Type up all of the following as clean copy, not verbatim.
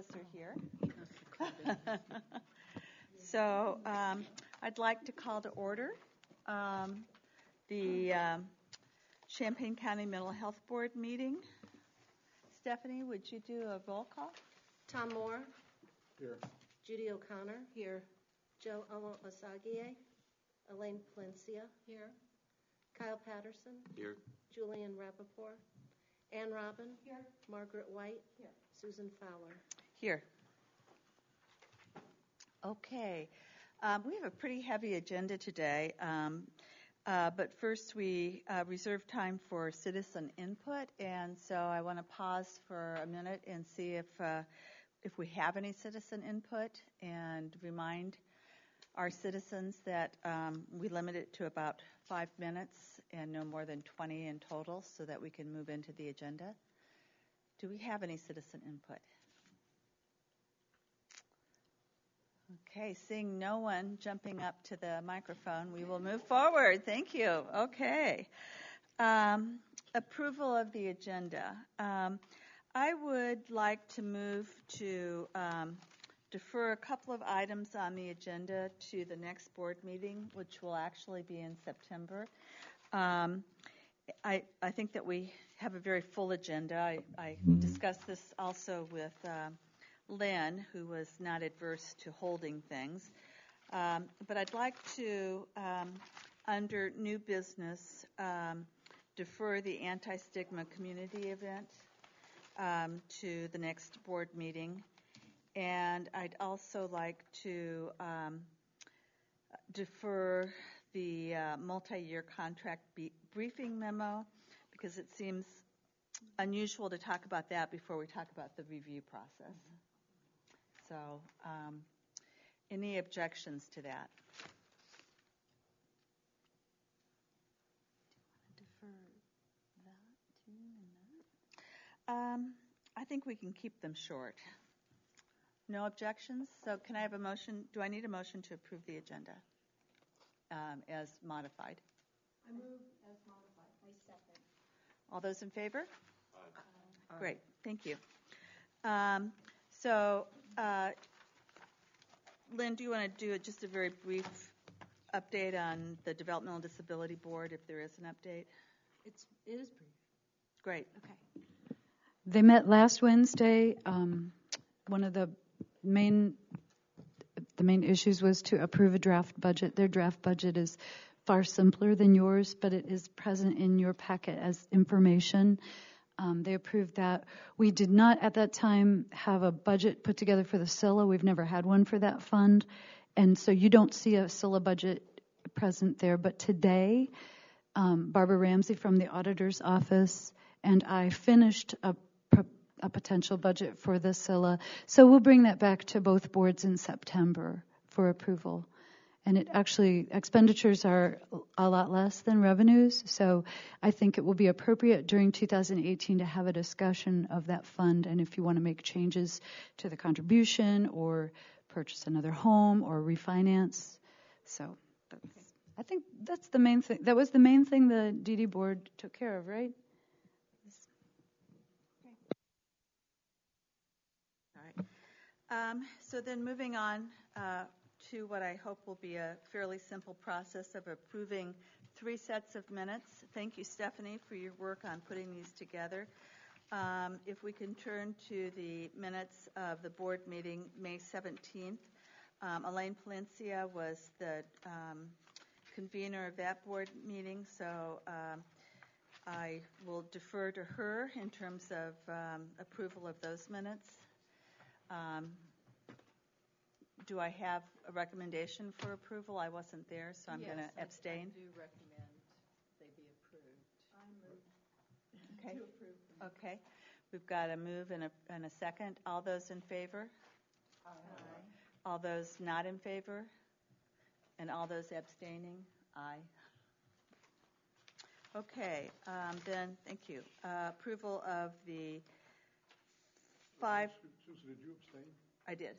are here. So I'd like to call to order the Champaign County Mental Health Board meeting. Stephanie, would you do a roll call? Tom Moore. Here. Judy O'Connor. Here. Joe Osagie. Elaine Palencia. Here. Kyle Patterson. Here. Julian Rappaport. Ann Robin. Here. Margaret White. Here. Susan Fowler. Here. Okay. We have a pretty heavy agenda today, but first we reserve time for citizen input, and so I want to pause for a minute and see if we have any citizen input, and remind our citizens that we limit it to about 5 minutes and no more than 20 in total so that we can move into the agenda. Do we have any citizen input? Okay, seeing no one jumping up to the microphone, we will move forward. Thank you. Okay. Approval of the agenda. I would like to move to defer a couple of items on the agenda to the next board meeting, which will actually be in September. I think that we have a very full agenda. I discussed this also with Lynn, who was not adverse to holding things. But I'd like to, under new business, defer the anti-stigma community event to the next board meeting. And I'd also like to defer the multi-year contract briefing memo, because it seems unusual to talk about that before we talk about the review process. So, any objections to that? Do you want to defer that too and that? I think we can keep them short. No objections? So can I have a motion? Do I need a motion to approve the agenda as modified? I move as modified. I second. All those in favor? Aye. Great. Thank you. So, Lynn, do you want to do just a very brief update on the Developmental Disability Board, if there is an update? It is brief. Great. Okay. They met last Wednesday. One of the main issues was to approve a draft budget. Their draft budget is far simpler than yours, but it is present in your packet as information. They approved that. We did not at that time have a budget put together for the SILA. We've never had one for that fund. And so you don't see a SILA budget present there. But today, Barbara Ramsey from the auditor's office and I finished a potential budget for the SILA. So we'll bring that back to both boards in September for approval. And it actually, expenditures are a lot less than revenues, so I think it will be appropriate during 2018 to have a discussion of that fund, and if you want to make changes to the contribution or purchase another home or refinance. So I think that's the main thing. That was the main thing the DD board took care of, right? All right. So then moving on to what I hope will be a fairly simple process of approving 3 sets of minutes. Thank you, Stephanie, for your work on putting these together. If we can turn to the minutes of the board meeting May 17th. Elaine Palencia was the convener of that board meeting, so I will defer to her in terms of approval of those minutes. Do I have a recommendation for approval? I wasn't there, so I'm going to abstain. I do recommend they be approved. I move Okay. to approve. Okay. We've got a move and a second. All those in favor? Aye. All those not in favor? And all those abstaining? Aye. Okay. Then, thank you. Approval of the 5... Susan, did you abstain? I did.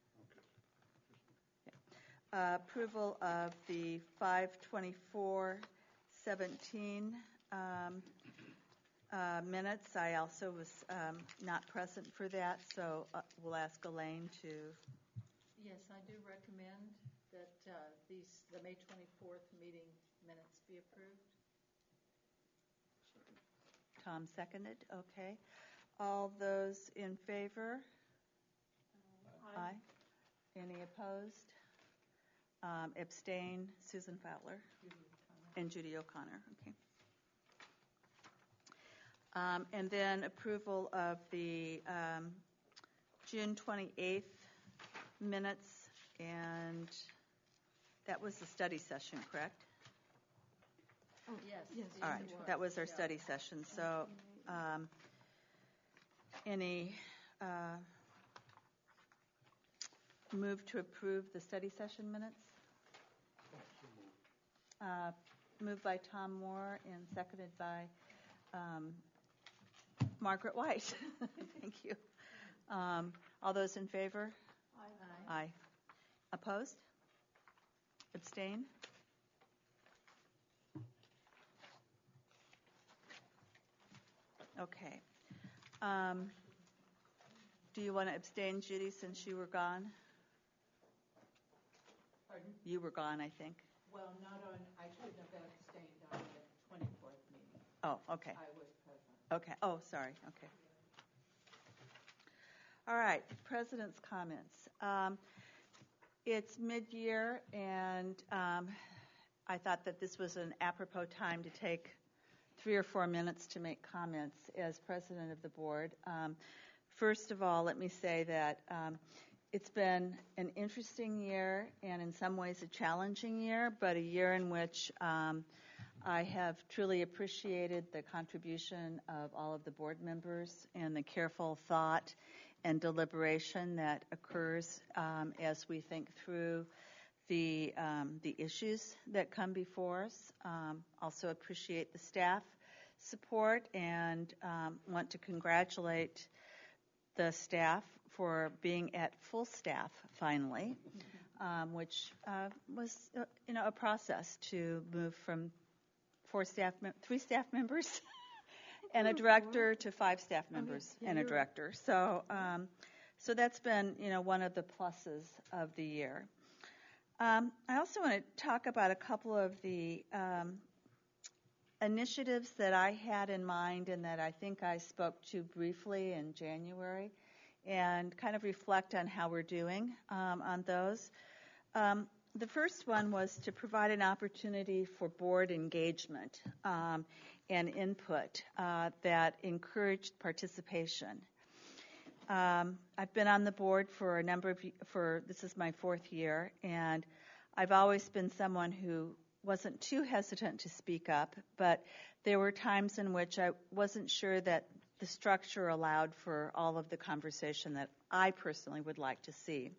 Okay. Approval of the 5/24/17 minutes, I also was not present for that, so we'll ask Elaine to. Yes, I do recommend that the May 24th meeting minutes be approved. Tom seconded, okay. All those in favor? Aye. Any opposed? Abstain, Susan Fowler. And Judy O'Connor, okay. And then approval of the June 28th minutes, and that was the study session, correct? Yes. All right, that was our study session. So any move to approve the study session minutes? Moved by Tom Moore and seconded by Margaret White. Thank you. All those in favor? Aye. Aye. Opposed? Abstain? Okay. Do you want to abstain, Judy, since you were gone? Pardon? You were gone, I think. Well, I shouldn't have abstained on the 24th meeting. Oh, okay. I was present. Okay. Oh, sorry. Okay. All right. President's comments. It's mid-year, and I thought that this was an apropos time to take 3 or 4 minutes to make comments as president of the board. First of all, let me say that it's been an interesting year and in some ways a challenging year, but a year in which I have truly appreciated the contribution of all of the board members and the careful thought and deliberation that occurs as we think through the issues that come before us. Also appreciate the staff support and want to congratulate the staff for being at full staff finally, which was a process to move from 3 staff members and a director to 5 staff members and a director. So that's been one of the pluses of the year. I also want to talk about a couple of the initiatives that I had in mind and that I think I spoke to briefly in January, and kind of reflect on how we're doing on those. The first one was to provide an opportunity for board engagement and input that encouraged participation. I've been on the board for this is my 4th year, and I've always been someone who wasn't too hesitant to speak up, but there were times in which I wasn't sure that the structure allowed for all of the conversation that I personally would like to see.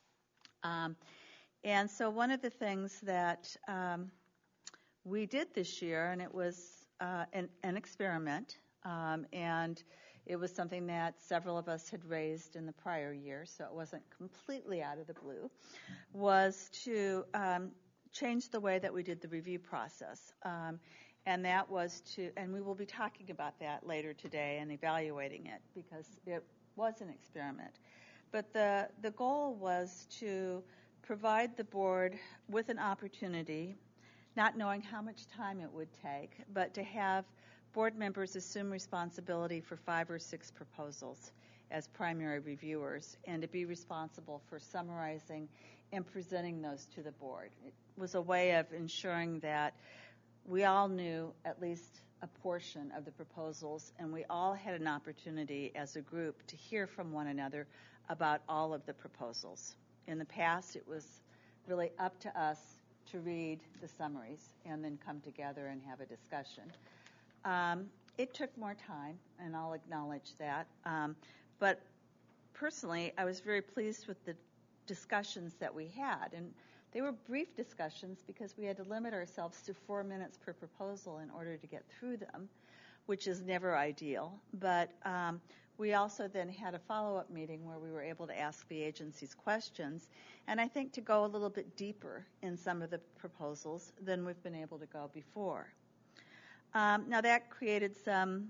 And so one of the things that we did this year, and it was an experiment, and it was something that several of us had raised in the prior year, so it wasn't completely out of the blue, was to change the way that we did the review process. And that was and we will be talking about that later today and evaluating it because it was an experiment. But the goal was to provide the board with an opportunity, not knowing how much time it would take, but to have board members assume responsibility for 5 or 6 proposals as primary reviewers and to be responsible for summarizing and presenting those to the board. It was a way of ensuring that we all knew at least a portion of the proposals, and we all had an opportunity as a group to hear from one another about all of the proposals. In the past, it was really up to us to read the summaries and then come together and have a discussion. It took more time, and I'll acknowledge that. But personally, I was very pleased with the discussions that we had. And they were brief discussions because we had to limit ourselves to 4 minutes per proposal in order to get through them, which is never ideal. But we also then had a follow-up meeting where we were able to ask the agencies questions, and I think to go a little bit deeper in some of the proposals than we've been able to go before. Now that created some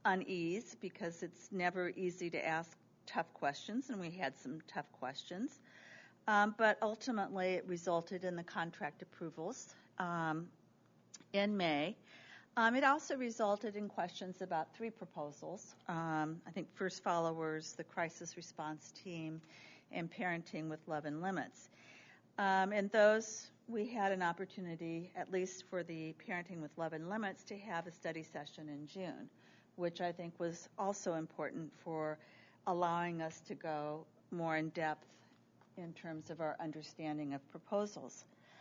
unease because it's never easy to ask tough questions, and we had some tough questions. But ultimately, it resulted in the contract approvals in May. It also resulted in questions about 3 proposals. I think First Followers, the Crisis Response Team, and Parenting with Love and Limits. And those, we had an opportunity, at least for the Parenting with Love and Limits, to have a study session in June, which I think was also important for allowing us to go more in depth in terms of our understanding of proposals.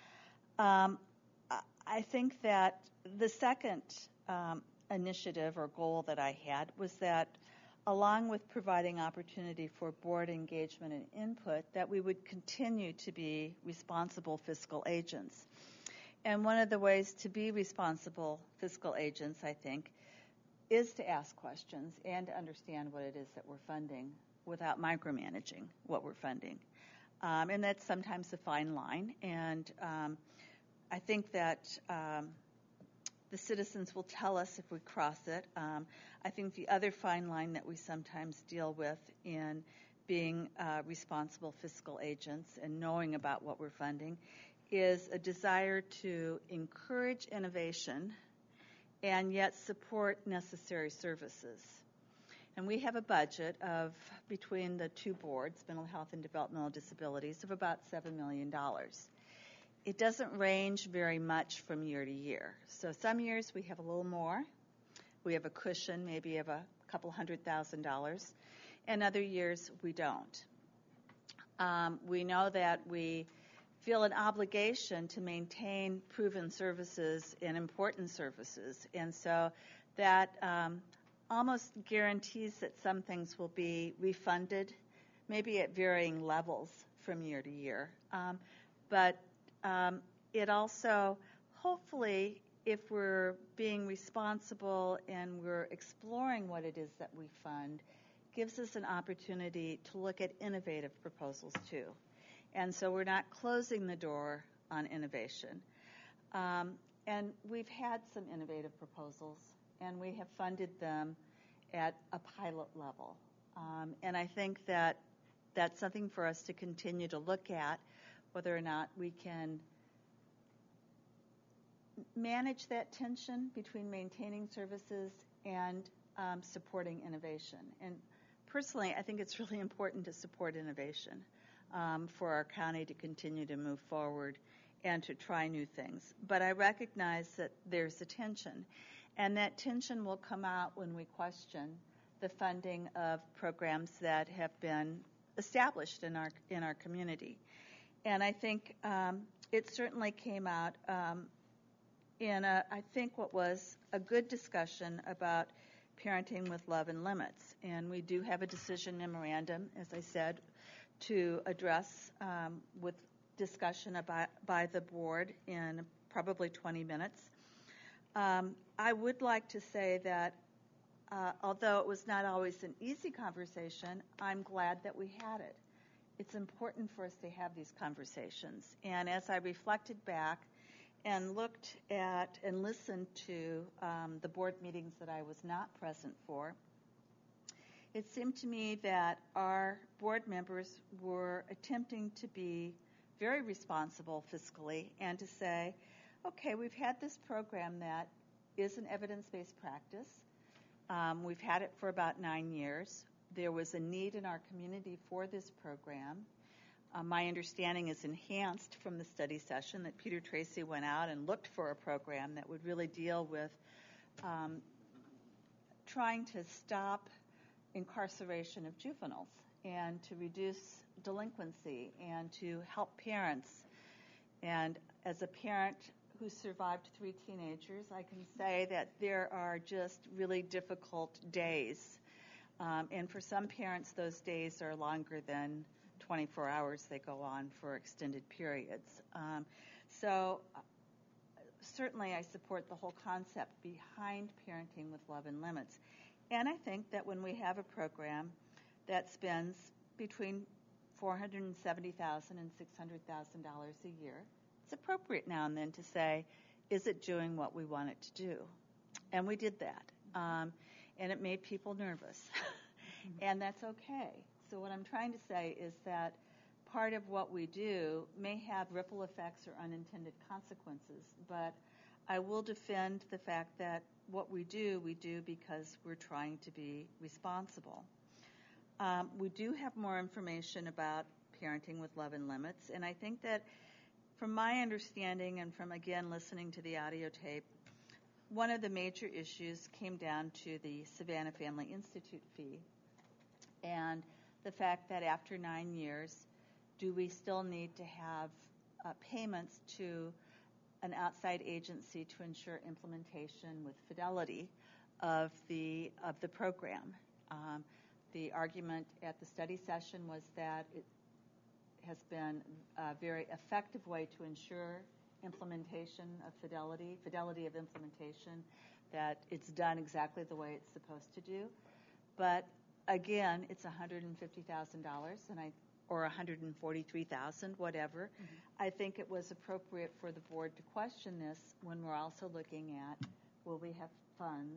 I think that the second initiative or goal that I had was that, along with providing opportunity for board engagement and input, that we would continue to be responsible fiscal agents. And one of the ways to be responsible fiscal agents, I think, is to ask questions and to understand what it is that we're funding without micromanaging what we're funding. And that's sometimes a fine line. And I think that the citizens will tell us if we cross it. I think the other fine line that we sometimes deal with in being responsible fiscal agents and knowing about what we're funding is a desire to encourage innovation and yet support necessary services. And we have a budget of, between the 2 boards, Mental Health and Developmental Disabilities, of about $7 million. It doesn't range very much from year to year. So some years we have a little more. We have a cushion maybe of a couple $100,000. And other years we don't. We know that we feel an obligation to maintain proven services and important services. And so that almost guarantees that some things will be refunded, maybe at varying levels from year to year. But it also, hopefully, if we're being responsible and we're exploring what it is that we fund, gives us an opportunity to look at innovative proposals too. And so we're not closing the door on innovation. And we've had some innovative proposals, and we have funded them at a pilot level. And I think that that's something for us to continue to look at, whether or not we can manage that tension between maintaining services and supporting innovation. And personally, I think it's really important to support innovation for our county to continue to move forward and to try new things. But I recognize that there's a tension, and that tension will come out when we question the funding of programs that have been established in our community. And I think it certainly came out in I think what was a good discussion about Parenting with Love and Limits. And we do have a decision memorandum, as I said, to address with discussion by the board in probably 20 minutes. I would like to say that although it was not always an easy conversation, I'm glad that we had it. It's important for us to have these conversations. And as I reflected back and looked at and listened to the board meetings that I was not present for, it seemed to me that our board members were attempting to be very responsible fiscally and to say, okay, we've had this program that is an evidence-based practice. We've had it for about 9 years. There was a need in our community for this program. My understanding is enhanced from the study session that Peter Tracy went out and looked for a program that would really deal with trying to stop incarceration of juveniles and to reduce delinquency and to help parents. And as a parent who survived 3 teenagers, I can say that there are just really difficult days. And for some parents, those days are longer than 24 hours. They go on for extended periods. So certainly I support the whole concept behind Parenting with Love and Limits. And I think that when we have a program that spends between $470,000 and $600,000 a year, it's appropriate now and then to say, is it doing what we want it to do? And we did that. and it made people nervous. And that's okay. So what I'm trying to say is that part of what we do may have ripple effects or unintended consequences, but I will defend the fact that what we do because we're trying to be responsible. We do have more information about parenting with love and limits, and I think that from my understanding and from, again, listening to the audio tape, one of the major issues came down to the Savannah Family Institute fee and the fact that after 9 years, do we still need to have payments to an outside agency to ensure implementation with fidelity of the program? The argument at the study session was that it has been a very effective way to ensure implementation of fidelity of implementation, that it's done exactly the way it's supposed to do. But again, it's $150,000 or $143,000, whatever. I think it was appropriate for the board to question this when we're also looking at, will we have funds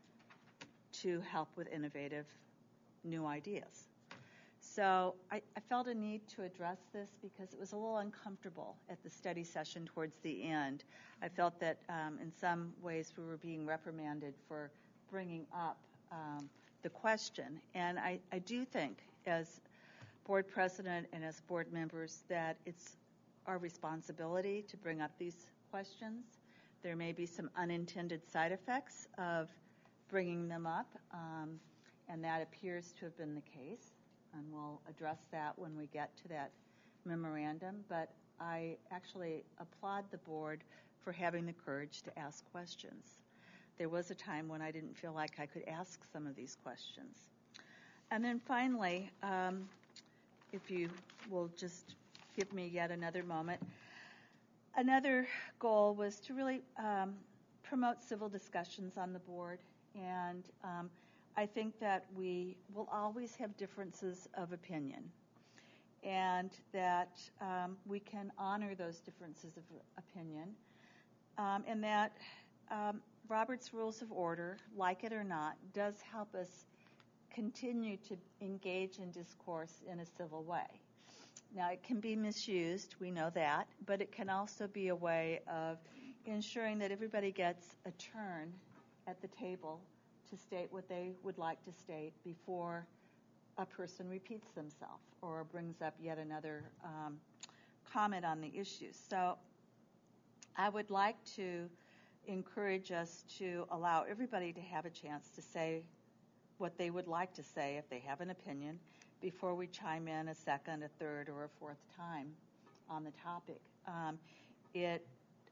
to help with innovative new ideas? So I felt a need to address this because it was a little uncomfortable at the study session towards the end. I felt that in some ways we were being reprimanded for bringing up the question. And I do think, as board president and as board members, that it's our responsibility to bring up these questions. There may be some unintended side effects of bringing them up, and that appears to have been the case. And we'll address that when we get to that memorandum. But I actually applaud the board for having the courage to ask questions. There was a time when I didn't feel like I could ask some of these questions. And then finally, if you will just give me yet another moment, another goal was to really promote civil discussions on the board. And I think that we will always have differences of opinion, and that we can honor those differences of opinion, and that Robert's Rules of Order, like it or not, does help us continue to engage in discourse in a civil way. Now, it can be misused, we know that, but it can also be a way of ensuring that everybody gets a turn at the table to state what they would like to state before a person repeats themselves or brings up yet another comment on the issue. So I would like to encourage us to allow everybody to have a chance to say what they would like to say if they have an opinion before we chime in a second, a third, or a fourth time on the topic. It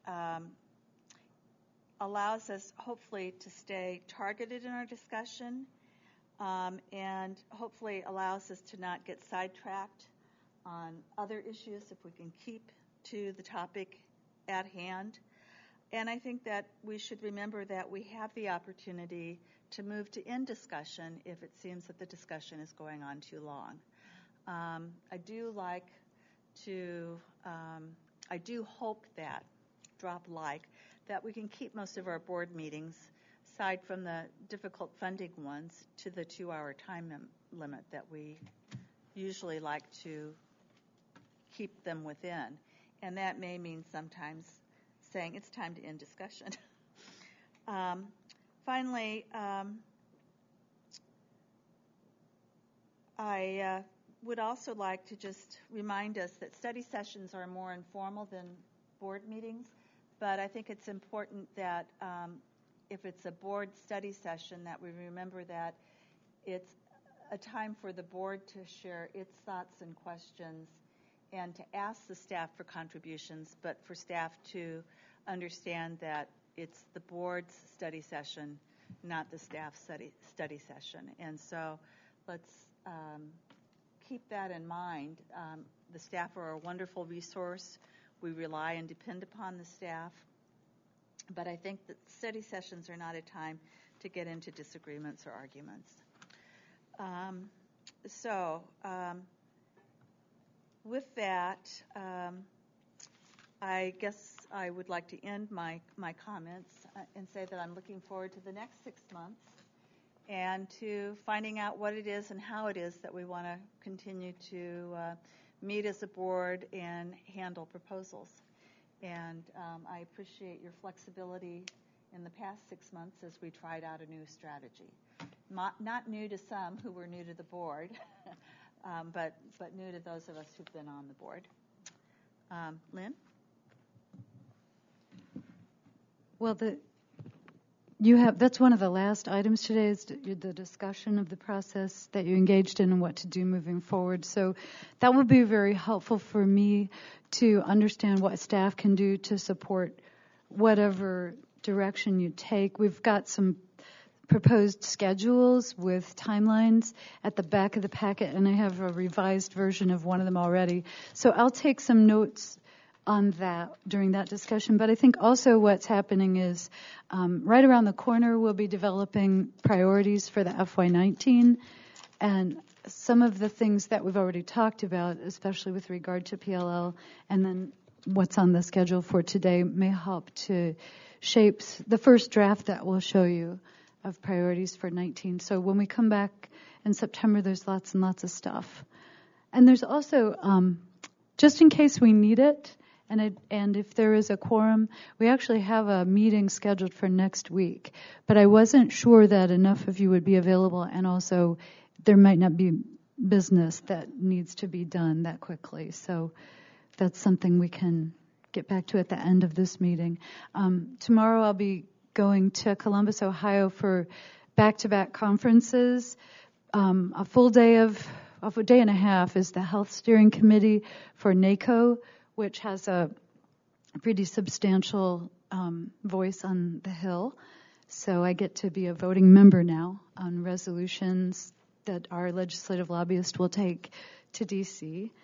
allows us, hopefully, to stay targeted in our discussion, and hopefully allows us to not get sidetracked on other issues if we can keep to the topic at hand. And I think that we should remember that we have the opportunity to move to end discussion if it seems that the discussion is going on too long. I do hope that, that we can keep most of our board meetings, aside from the difficult funding ones, to the 2-hour time limit that we usually like to keep them within. And that may mean sometimes saying it's time to end discussion. Finally, I would also like to just remind us that study sessions are more informal than board meetings, but I think it's important that if it's a board study session, that we remember that it's a time for the board to share its thoughts and questions and to ask the staff for contributions, but for staff to understand that it's the board's study session, not the staff study session. And so let's keep that in mind. The staff are a wonderful resource. We rely and depend upon the staff. But I think that study sessions are not a time to get into disagreements or arguments. With that, I guess I would like to end my comments and say that I'm looking forward to the next 6 months and to finding out what it is and how it is that we want to continue to meet as a board and handle proposals. And I appreciate your flexibility in the past 6 months as we tried out a new strategy. Not new to some who were new to the board, but new to those of us who've been on the board. Lynn? Well, that's one of the last items today is the discussion of the process that you engaged in and what to do moving forward. So that would be very helpful for me to understand what staff can do to support whatever direction you take. We've got some proposed schedules with timelines at the back of the packet, and I have a revised version of one of them already. So I'll take some notes on that during that discussion. But I think also what's happening is right around the corner we'll be developing priorities for the FY19, and some of the things that we've already talked about, especially with regard to PLL, and then what's on the schedule for today may help to shape the first draft that we'll show you of priorities for 19. So when we come back in September, there's lots and lots of stuff. And there's also, just in case we need it, and if there is a quorum, we actually have a meeting scheduled for next week. But I wasn't sure that enough of you would be available, and also there might not be business that needs to be done that quickly. So that's something we can get back to at the end of this meeting. Tomorrow I'll be going to Columbus, Ohio for back-to-back conferences. A full day a day and a half is the Health Steering Committee for NACO, which has a pretty substantial voice on the Hill. So I get to be a voting member now on resolutions that our legislative lobbyist will take to D.C.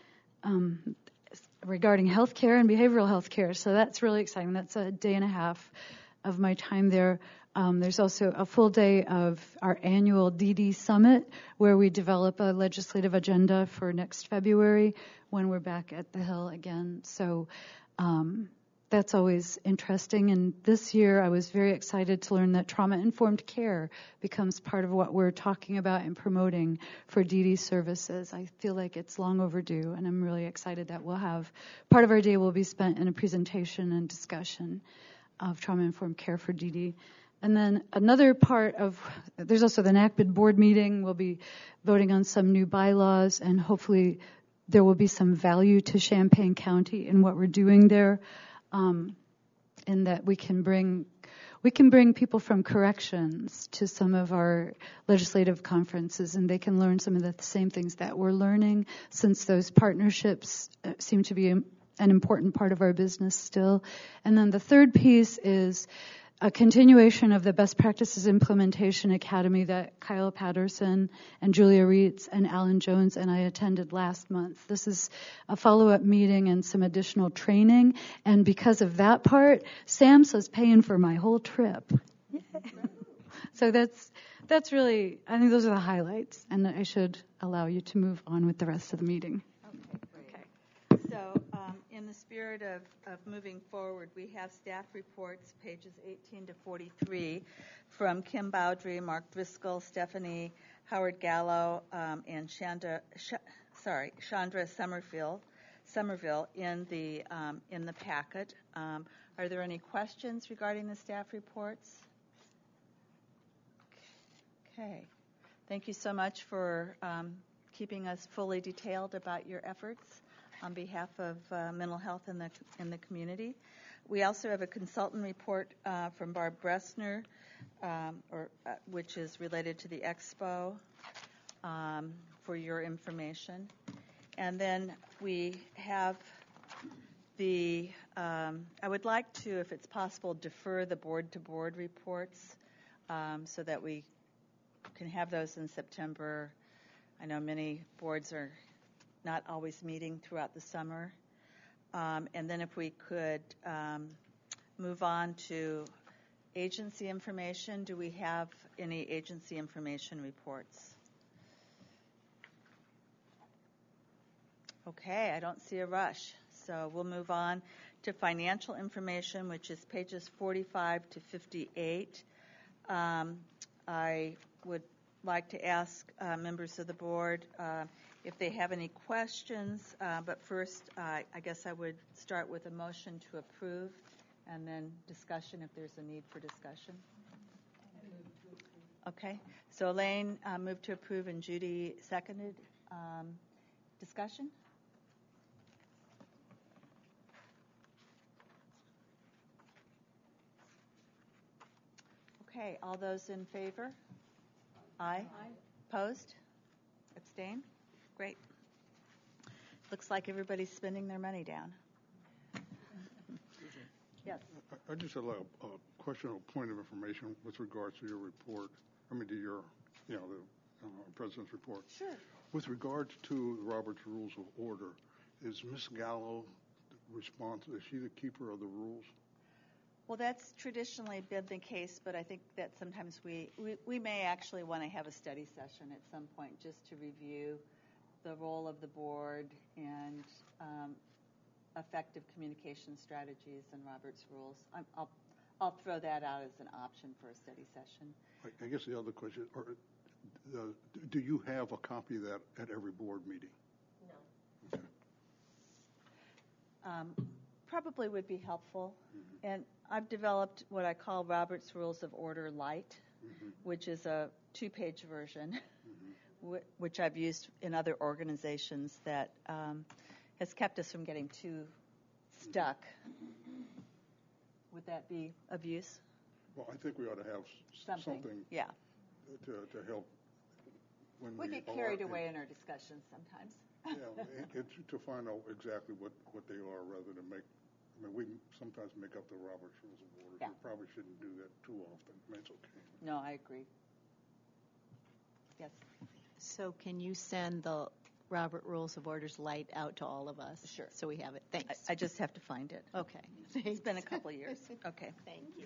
Regarding health care and behavioral health care. So that's really exciting. That's a day and a half of my time there. There's also a full day of our annual DD Summit, where we develop a legislative agenda for next February when we're back at the Hill again. So that's always interesting. And this year I was very excited to learn that trauma-informed care becomes part of what we're talking about and promoting for DD services. I feel like it's long overdue, and I'm really excited that we'll have part of our day will be spent in a presentation and discussion of trauma-informed care for DD. And then another part of, there's also the NACBID board meeting. We'll be voting on some new bylaws, and hopefully there will be some value to Champaign County in what we're doing there, in that we can bring people from corrections to some of our legislative conferences, and they can learn some of the same things that we're learning, since those partnerships seem to be an important part of our business still. And then the third piece is a continuation of the Best Practices Implementation Academy that Kyle Patterson and Julia Reitz and Alan Jones and I attended last month. This is a follow-up meeting and some additional training, and because of that part, SAMHSA's paying for my whole trip. So that's really, I think those are the highlights, and I should allow you to move on with the rest of the meeting. Okay. So in the spirit of moving forward, we have staff reports, pages 18 to 43, from Kim Bowdry, Mark Driscoll, Stephanie Howard Gallo, and Chandra Somerville in the packet. Are there any questions regarding the staff reports? Okay. Thank you so much for keeping us fully detailed about your efforts on behalf of mental health in the community. We also have a consultant report from Barb Bressner, which is related to the expo, for your information. And then we have I would like to, if it's possible, defer the board-to-board reports so that we can have those in September. I know many boards are not always meeting throughout the summer. And then if we could move on to agency information. Do we have any agency information reports? Okay, I don't see a rush. So we'll move on to financial information, which is pages 45 to 58. I would like to ask members of the board if they have any questions, but first I guess I would start with a motion to approve and then discussion if there's a need for discussion. Okay, so Elaine moved to approve and Judy seconded. Discussion? Okay, all those in favor? Aye. Opposed? Abstain? Great. Looks like everybody's spending their money down. Yes. I just have a question or point of information with regards to your report. To your, the President's report. Sure. With regards to Robert's Rules of Order, is Ms. Gallo responsible? Is she the keeper of the rules? Well, that's traditionally been the case, but I think that sometimes we may actually want to have a study session at some point just to review the role of the board and effective communication strategies and Robert's rules. I'll throw that out as an option for a study session. I guess the other question, do you have a copy of that at every board meeting? No. Okay. Probably would be helpful. Mm-hmm. And I've developed what I call Robert's Rules of Order Light, mm-hmm. which is a 2-page version, mm-hmm. which I've used in other organizations that has kept us from getting too stuck. Mm-hmm. Would that be of use? Well, I think we ought to have something yeah. to help when we get carried away in our discussions sometimes. Yeah, to find out exactly what they are rather than we sometimes make up the Robert's Rules of Order. Yeah. We probably shouldn't do that too often. It's okay. No, I agree. Yes. So can you send the Robert Rules of Orders Light out to all of us? Sure. So we have it. Thanks. I just have to find it. Okay. It's been a couple of years. Okay. Thank you.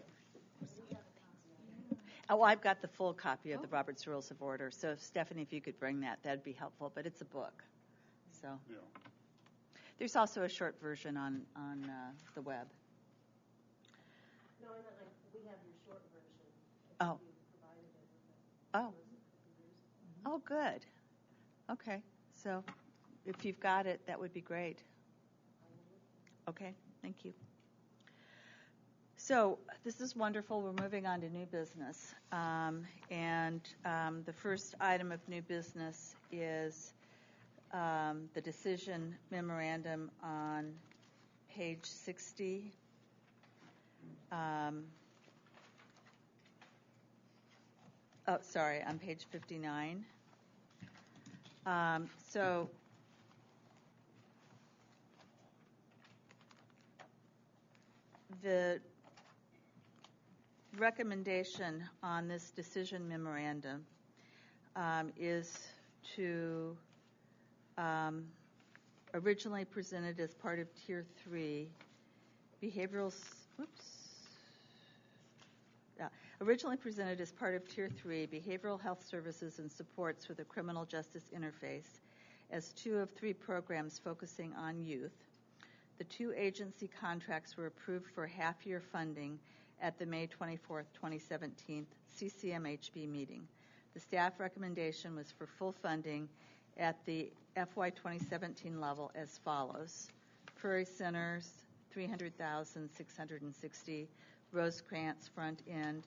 Oh, I've got the full copy of the Robert's Rules of Order. So, Stephanie, if you could bring that, that'd be helpful. But it's a book. So yeah. There's also a short version on the web. No, I meant we have your short version. Oh. You provided it with it. Oh, good. Okay. So if you've got it, that would be great. Okay. Thank you. So this is wonderful. We're moving on to new business. The first item of new business is the decision memorandum on page 60. On page 59. So the recommendation on this decision memorandum is to originally presented as part of Tier 3 originally presented as part of Tier 3 behavioral health services and supports for the criminal justice interface as 2 of 3 programs focusing on youth. The 2 agency contracts were approved for half-year funding at the May 24, 2017 CCMHB meeting. The staff recommendation was for full funding at the FY 2017 level as follows. Prairie Centers, $300,660. Rosecrance front end,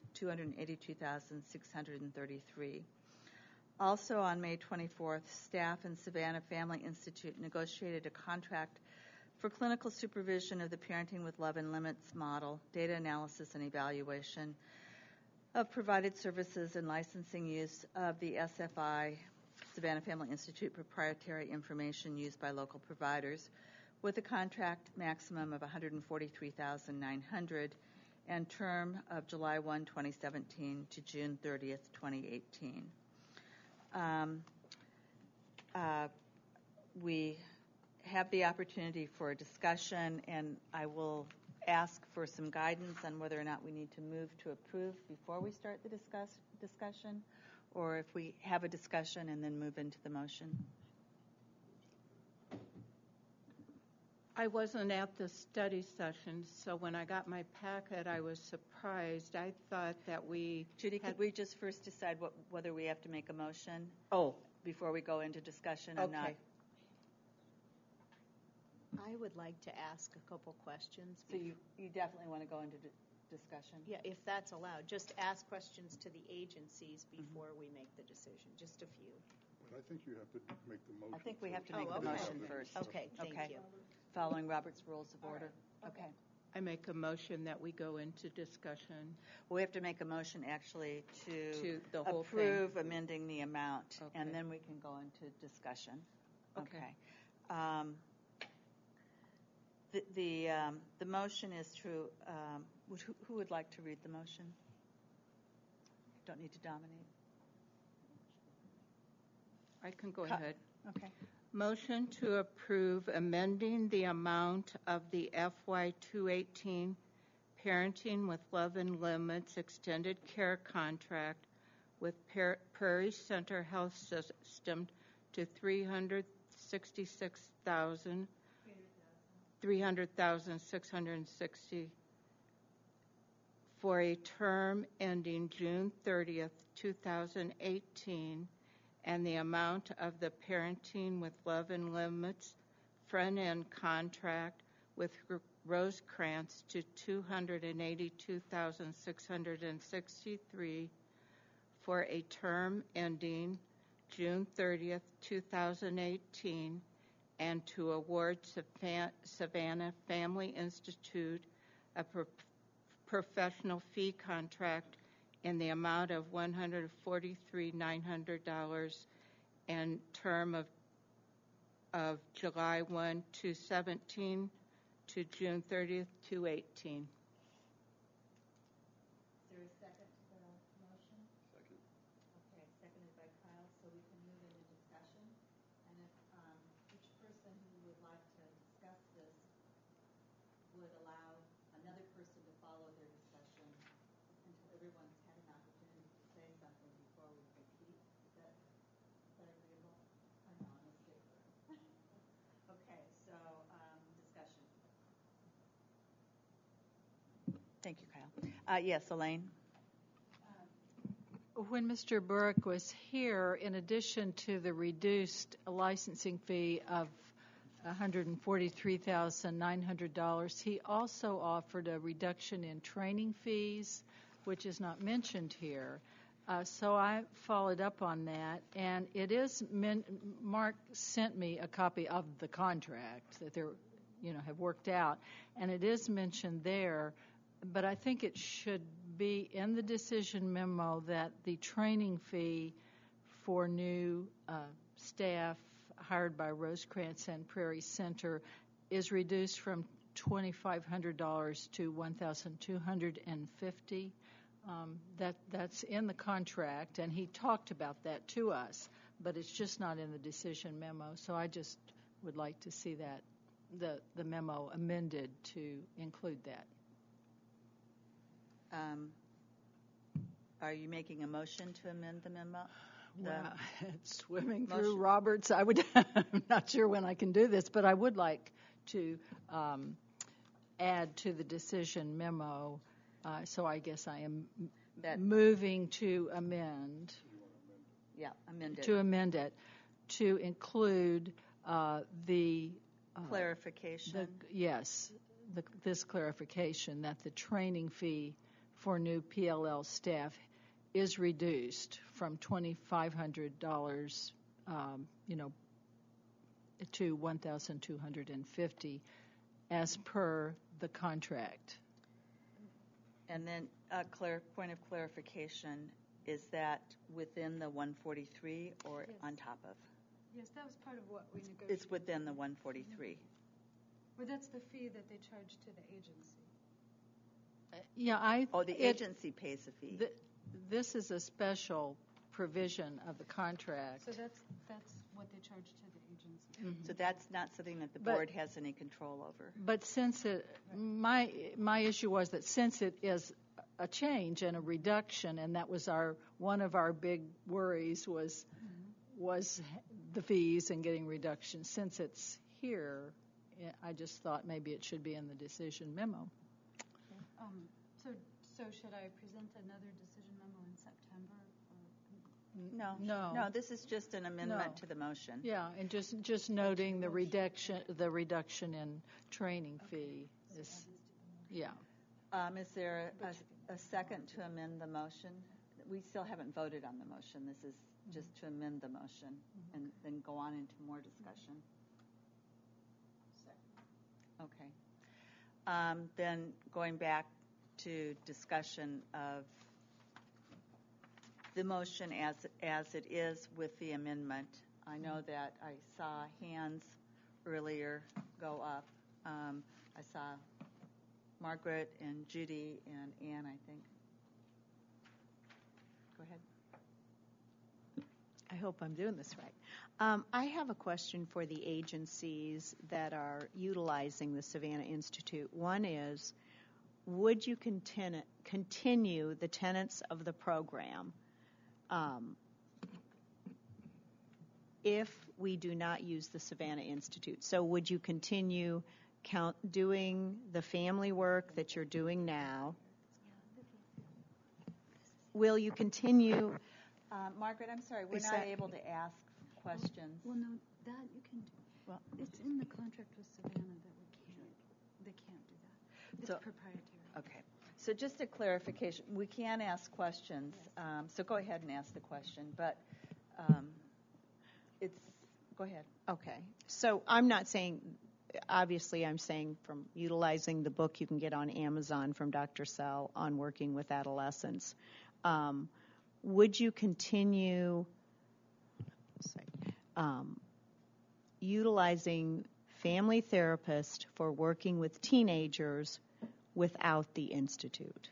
$282,633. Also on May 24th, staff and Savannah Family Institute negotiated a contract for clinical supervision of the Parenting with Love and Limits model, data analysis and evaluation of provided services and licensing use of the SFI, Savannah Family Institute proprietary information used by local providers, with a contract maximum of $143,900 and term of July 1, 2017 to June 30th, 2018. We have the opportunity for a discussion, and I will ask for some guidance on whether or not we need to move to approve before we start the discussion, or if we have a discussion and then move into the motion. I wasn't at the study session, so when I got my packet, I was surprised. I thought that we Judy, had- could we just first decide whether we have to make a motion Oh, before we go into discussion or not? okay. I would like to ask a couple questions. So you definitely want to go into discussion? Yeah, if that's allowed, just ask questions to the agencies before we make the decision, just a few. But I think you have to make the motion. I think we have to Oh, make the okay. motion first. Okay, thank Okay. you. Following Robert's Rules of Order. Okay. I make a motion that we go into discussion. Well, we have to make a motion actually To to the whole thing. approve amending the amount, and Okay. then we can go into discussion. Okay. The motion is to, who would like to read the motion? Don't need to dominate. I can go ahead. Okay. Motion to approve amending the amount of the FY 218 Parenting with Love and Limits Extended Care Contract with Prairie Center Health System to $300,660 for a term ending June 30th, 2018, and the amount of the Parenting with Love and Limits front-end contract with Rosecrans to $282,663 for a term ending June 30th, 2018, and to award Savannah Family Institute a professional fee contract in the amount of $143,900 and term of July 1, 2017 to June 30th, 2018. Is there a second to the motion? Second. Okay, seconded by Kyle, so we can move into discussion. And if each person who would like to discuss this would allow another person to follow their discussion until everyone's had an opportunity to say something before we repeat. Is that agreeable? I know, I'm a stickler. Okay, so discussion. Thank you, Kyle. Yes, Elaine? When Mr. Burke was here, in addition to the reduced licensing fee of $143,900, he also offered a reduction in training fees, which is not mentioned here. So I followed up on that, and it is Mark sent me a copy of the contract that they're, have worked out, and it is mentioned there. But I think it should be in the decision memo that the training fee for new staff hired by Rosecrans and Prairie Center is reduced from $2,500 to $1,250. That's in the contract, and he talked about that to us, but it's just not in the decision memo. So I just would like to see that the memo amended to include that. Are you making a motion to amend the memo? Well, it's swimming motion. through Roberts. I'm not sure when I can do this, but I would like to add to the decision memo. So I guess I am moving to amend. Yeah, amend it. To amend it to include the Clarification. This clarification that the training fee for new PLL staff is reduced from $2,500, to $1,250 as per the contract. And then point of clarification, is that within the 143 or on top of? Yes, that was part of what we negotiated. It's within the 143. Well, that's the fee that they charge to the agency. The agency pays a fee. This is a special provision of the contract. So that's what they charge to the agency. Mm-hmm. So that's not something that the board has any control over. But since my issue was that since it is a change and a reduction, and that was one of our big worries was the fees and getting reductions. Since it's here I just thought maybe it should be in the decision memo. So should I present another decision memo in September? No, this is just an amendment No. to the motion. Yeah, and just noting the reduction in training fee is, yeah. Is there a second to amend the motion? We still haven't voted on the motion. This is just to amend the motion and then go on into more discussion. Okay. Then going back to discussion of the motion as it is with the amendment. I know that I saw hands earlier go up. I saw Margaret and Judy and Ann, I think. Go ahead. I hope I'm doing this right. I have a question for the agencies that are utilizing the Savannah Institute. One is, would you continue the tenets of the program if we do not use the Savannah Institute? So would you continue doing the family work that you're doing now? Will you continue? Margaret, I'm sorry, we're Is not that- able to ask questions. Well, no, that you can do. Well, It's in the contract with Savannah that they can't do that. It's So- proprietary. Okay. So just a clarification, we can ask questions. So go ahead and ask the question, but go ahead. Okay. So I'm not saying, obviously I'm saying from utilizing the book you can get on Amazon from Dr. Sell on working with adolescents. Would you continue utilizing family therapist for working with teenagers without the Institute?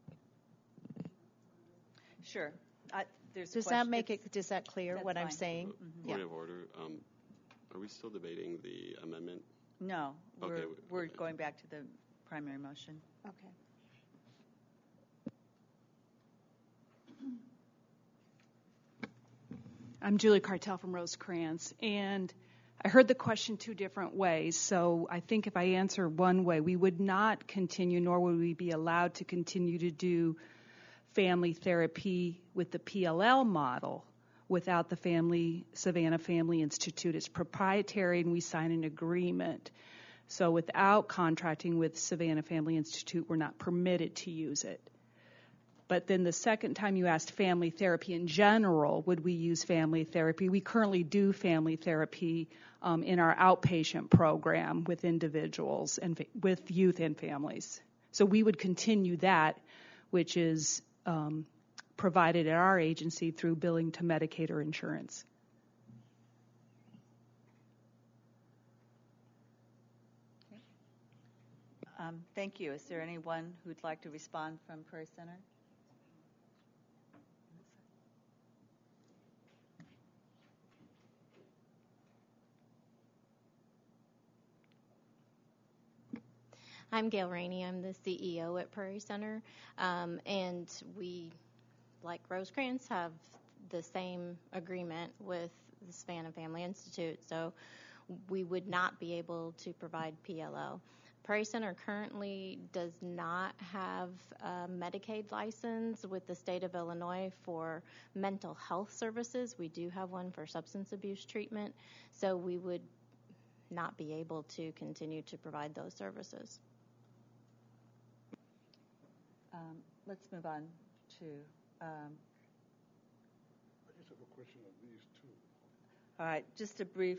Sure. Does that make it? Does that clear That's what I'm fine. saying? Point of order. Are we still debating the amendment? No, Okay, we're okay. going back to the primary motion. Okay. I'm Julie Cartel from Rosecrans, and I heard the question two different ways. So I think if I answer one way, we would not continue, nor would we be allowed to continue to do family therapy with the PLL model without the Savannah Family Institute. It's proprietary, and we sign an agreement. So without contracting with Savannah Family Institute, we're not permitted to use it. But then the second time you asked family therapy in general, would we use family therapy? We currently do family therapy in our outpatient program with individuals and with youth and families. So we would continue that, which is provided at our agency through billing to Medicaid or insurance. Thank you. Is there anyone who'd like to respond from Prairie Center? I'm Gail Rainey. I'm the CEO at Prairie Center. And we, like Rosecrans, have the same agreement with the Savannah Family Institute. So we would not be able to provide PLO. Prairie Center currently does not have a Medicaid license with the state of Illinois for mental health services. We do have one for substance abuse treatment. So we would not be able to continue to provide those services. Let's move on to. I just have a question of these two. All right, just a brief.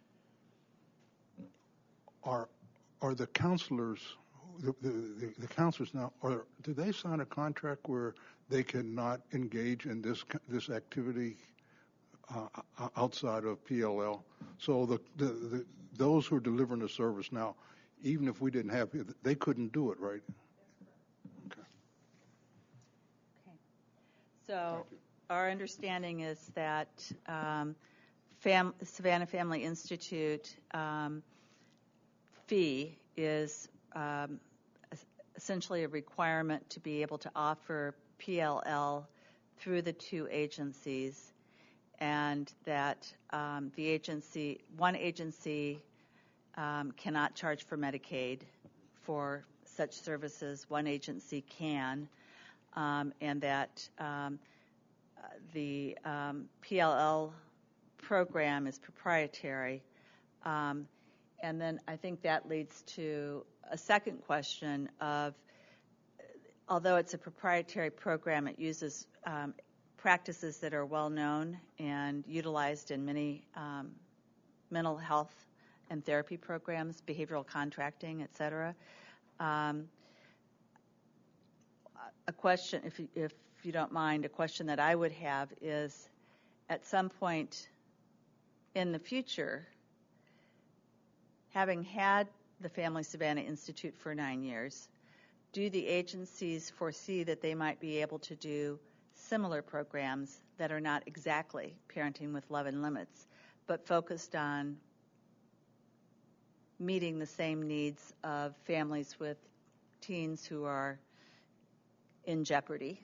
Are the counselors, the counselors now, do they sign a contract where they cannot engage in this activity outside of PLL? So those who are delivering the service now, even if we didn't have it, they couldn't do it, right? Okay. So our understanding is that Savannah Family Institute fee is essentially a requirement to be able to offer PLL through the two agencies, and that one agency cannot charge for Medicaid for such services. One agency can, and that the PLL program is proprietary. And then I think that leads to a second question of, although it's a proprietary program, it uses practices that are well known and utilized in many mental health and therapy programs, behavioral contracting, et cetera. A question, if you don't mind, a question that I would have is, at some point in the future, having had the Family Savannah Institute for 9 years, do the agencies foresee that they might be able to do similar programs that are not exactly Parenting with Love and Limits, but focused on meeting the same needs of families with teens who are in jeopardy?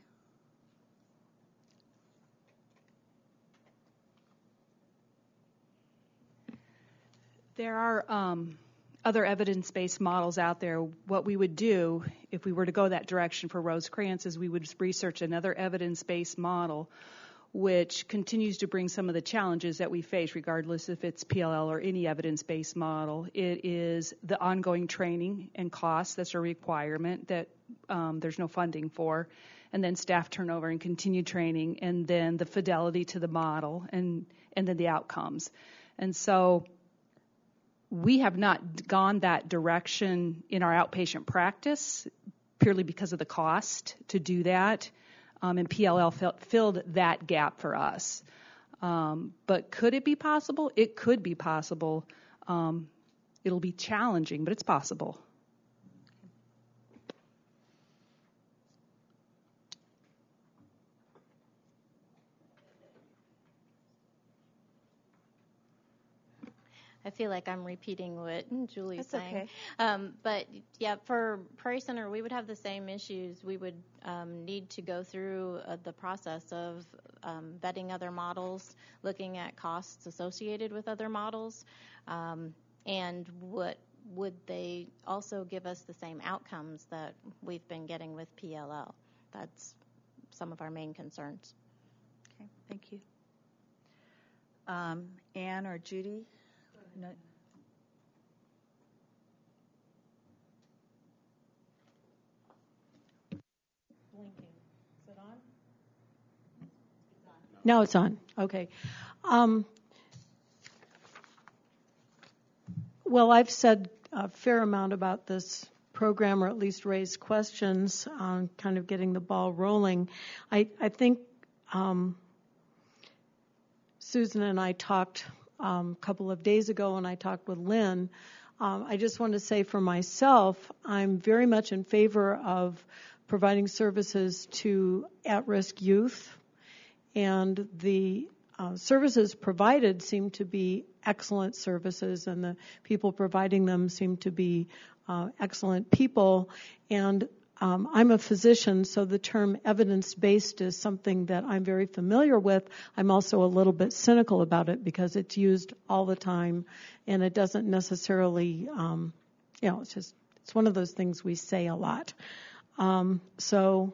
There are other evidence-based models out there. What we would do if we were to go that direction for Rosecrance is we would research another evidence-based model which continues to bring some of the challenges that we face, regardless if it's PLL or any evidence-based model. It is the ongoing training and costs that's a requirement that there's no funding for, and then staff turnover and continued training, and then the fidelity to the model, and then the outcomes. And so we have not gone that direction in our outpatient practice purely because of the cost to do that. And PLL filled that gap for us. But could it be possible? It could be possible. It'll be challenging, but it's possible. I feel like I'm repeating what Julie's That's saying. okay. But yeah, for Prairie Center, we would have the same issues. We would need to go through the process of vetting other models, looking at costs associated with other models, and would they also give us the same outcomes that we've been getting with PLL? That's some of our main concerns. Okay, thank you. Anne or Judy? No. Now it's on. Okay. Well, I've said a fair amount about this program, or at least raised questions on kind of getting the ball rolling. I think Susan and I talked a couple of days ago, and I talked with Lynn. I just want to say for myself, I'm very much in favor of providing services to at-risk youth, and the services provided seem to be excellent services, and the people providing them seem to be excellent people. And I'm a physician, so the term evidence-based is something that I'm very familiar with. I'm also a little bit cynical about it because it's used all the time, and it doesn't necessarily, it's one of those things we say a lot. So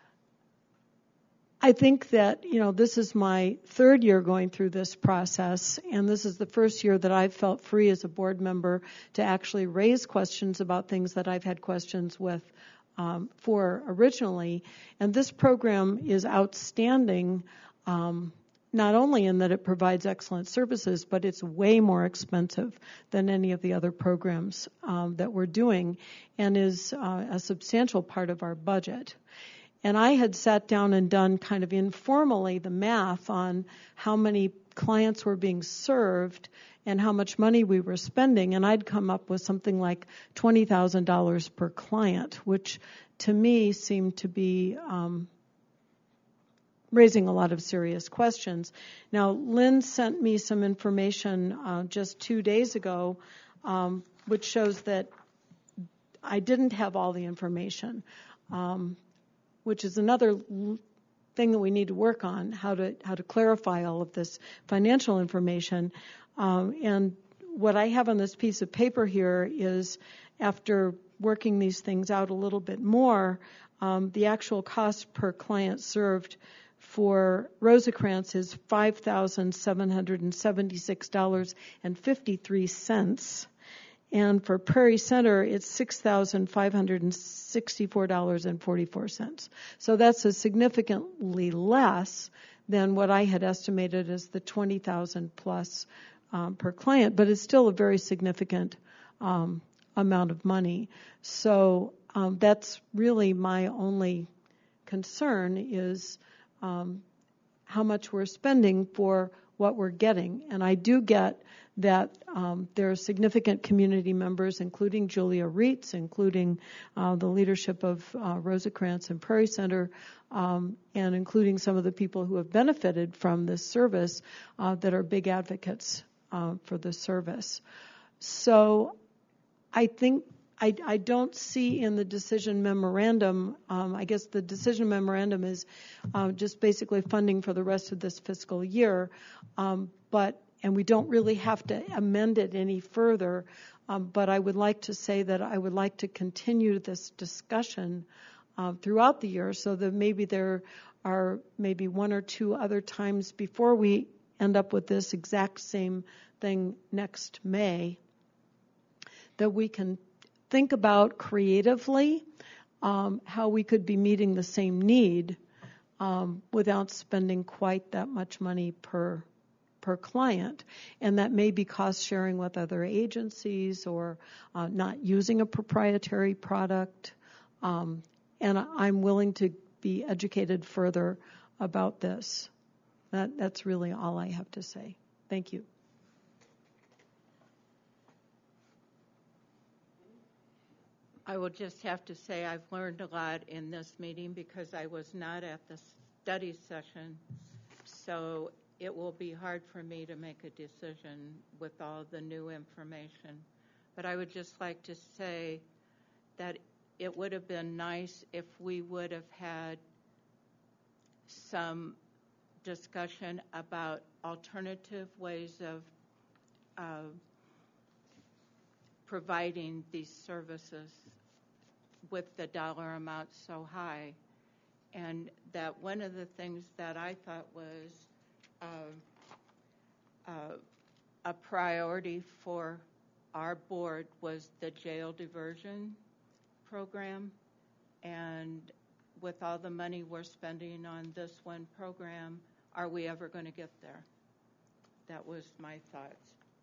I think that, this is my third year going through this process, and this is the first year that I've felt free as a board member to actually raise questions about things that I've had questions with for originally. And this program is outstanding, not only in that it provides excellent services, but it's way more expensive than any of the other programs that we're doing, and is a substantial part of our budget. And I had sat down and done kind of informally the math on how many clients were being served and how much money we were spending, and I'd come up with something like $20,000 per client, which to me seemed to be raising a lot of serious questions. Now, Lynn sent me some information just 2 days ago, which shows that I didn't have all the information, which is another thing that we need to work on, how to clarify all of this financial information. And what I have on this piece of paper here is, after working these things out a little bit more, the actual cost per client served for Rosecrans is $5,776.53. And for Prairie Center, it's $6,564.44. So that's a significantly less than what I had estimated as the $20,000 plus per client, but it's still a very significant amount of money. So that's really my only concern is how much we're spending for what we're getting. And I do get that there are significant community members, including Julia Reitz, including the leadership of Rosecrans and Prairie Center, and including some of the people who have benefited from this service that are big advocates for the service. So I think I don't see in the decision memorandum, I guess the decision memorandum is just basically funding for the rest of this fiscal year, and we don't really have to amend it any further, but I would like to say that I would like to continue this discussion throughout the year so that maybe there are maybe one or two other times before we end up with this exact same thing next May, that we can think about creatively how we could be meeting the same need without spending quite that much money per client. And that may be cost sharing with other agencies or not using a proprietary product. And I'm willing to be educated further about this. That's really all I have to say. Thank you. I will just have to say I've learned a lot in this meeting because I was not at the study session, so it will be hard for me to make a decision with all the new information. But I would just like to say that it would have been nice if we would have had some discussion about alternative ways of providing these services with the dollar amount so high. And that one of the things that I thought was a priority for our board was the jail diversion program. And with all the money we're spending on this one program, are we ever going to get there? That was my thoughts.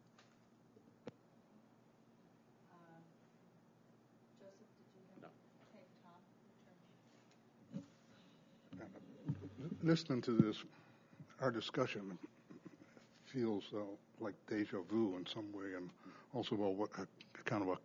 Listening to this, our discussion feels like deja vu in some way, and also what kind of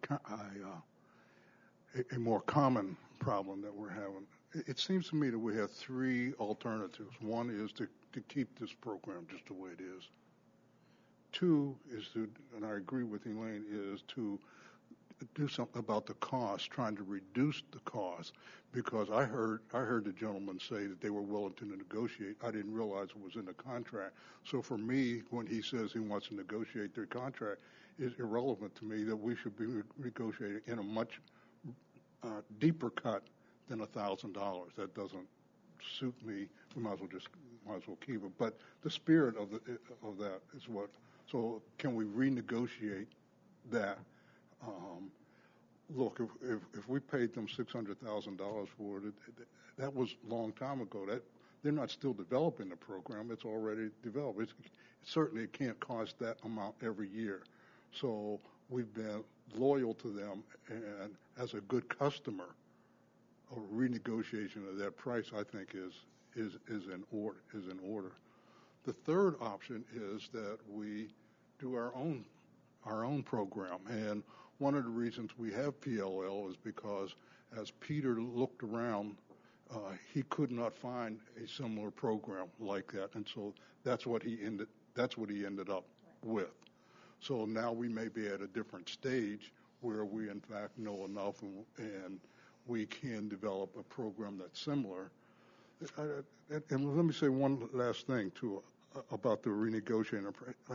a more common problem that we're having. It seems to me that we have three alternatives. One is to keep this program just the way it is. Two is to, and I agree with Elaine, is to do something about the cost, trying to reduce the cost, because I heard the gentleman say that they were willing to negotiate. I didn't realize it was in the contract. So for me, when he says he wants to negotiate their contract, it's irrelevant to me that we should be negotiating in a much deeper cut than $1,000. That doesn't suit me. We might as well keep it. But the spirit of that is what. So can we renegotiate that? Look, if we paid them $600,000 for it, that was a long time ago. That they're not still developing the program; it's already developed. Certainly, it can't cost that amount every year. So we've been loyal to them, and as a good customer, a renegotiation of that price, I think, is in order. The third option is that we do our own program, and one of the reasons we have PLL is because as Peter looked around, he could not find a similar program like that, and so that's what he ended up with. So now we may be at a different stage where we in fact know enough and we can develop a program that's similar. And let me say one last thing too about the renegotiating. Like,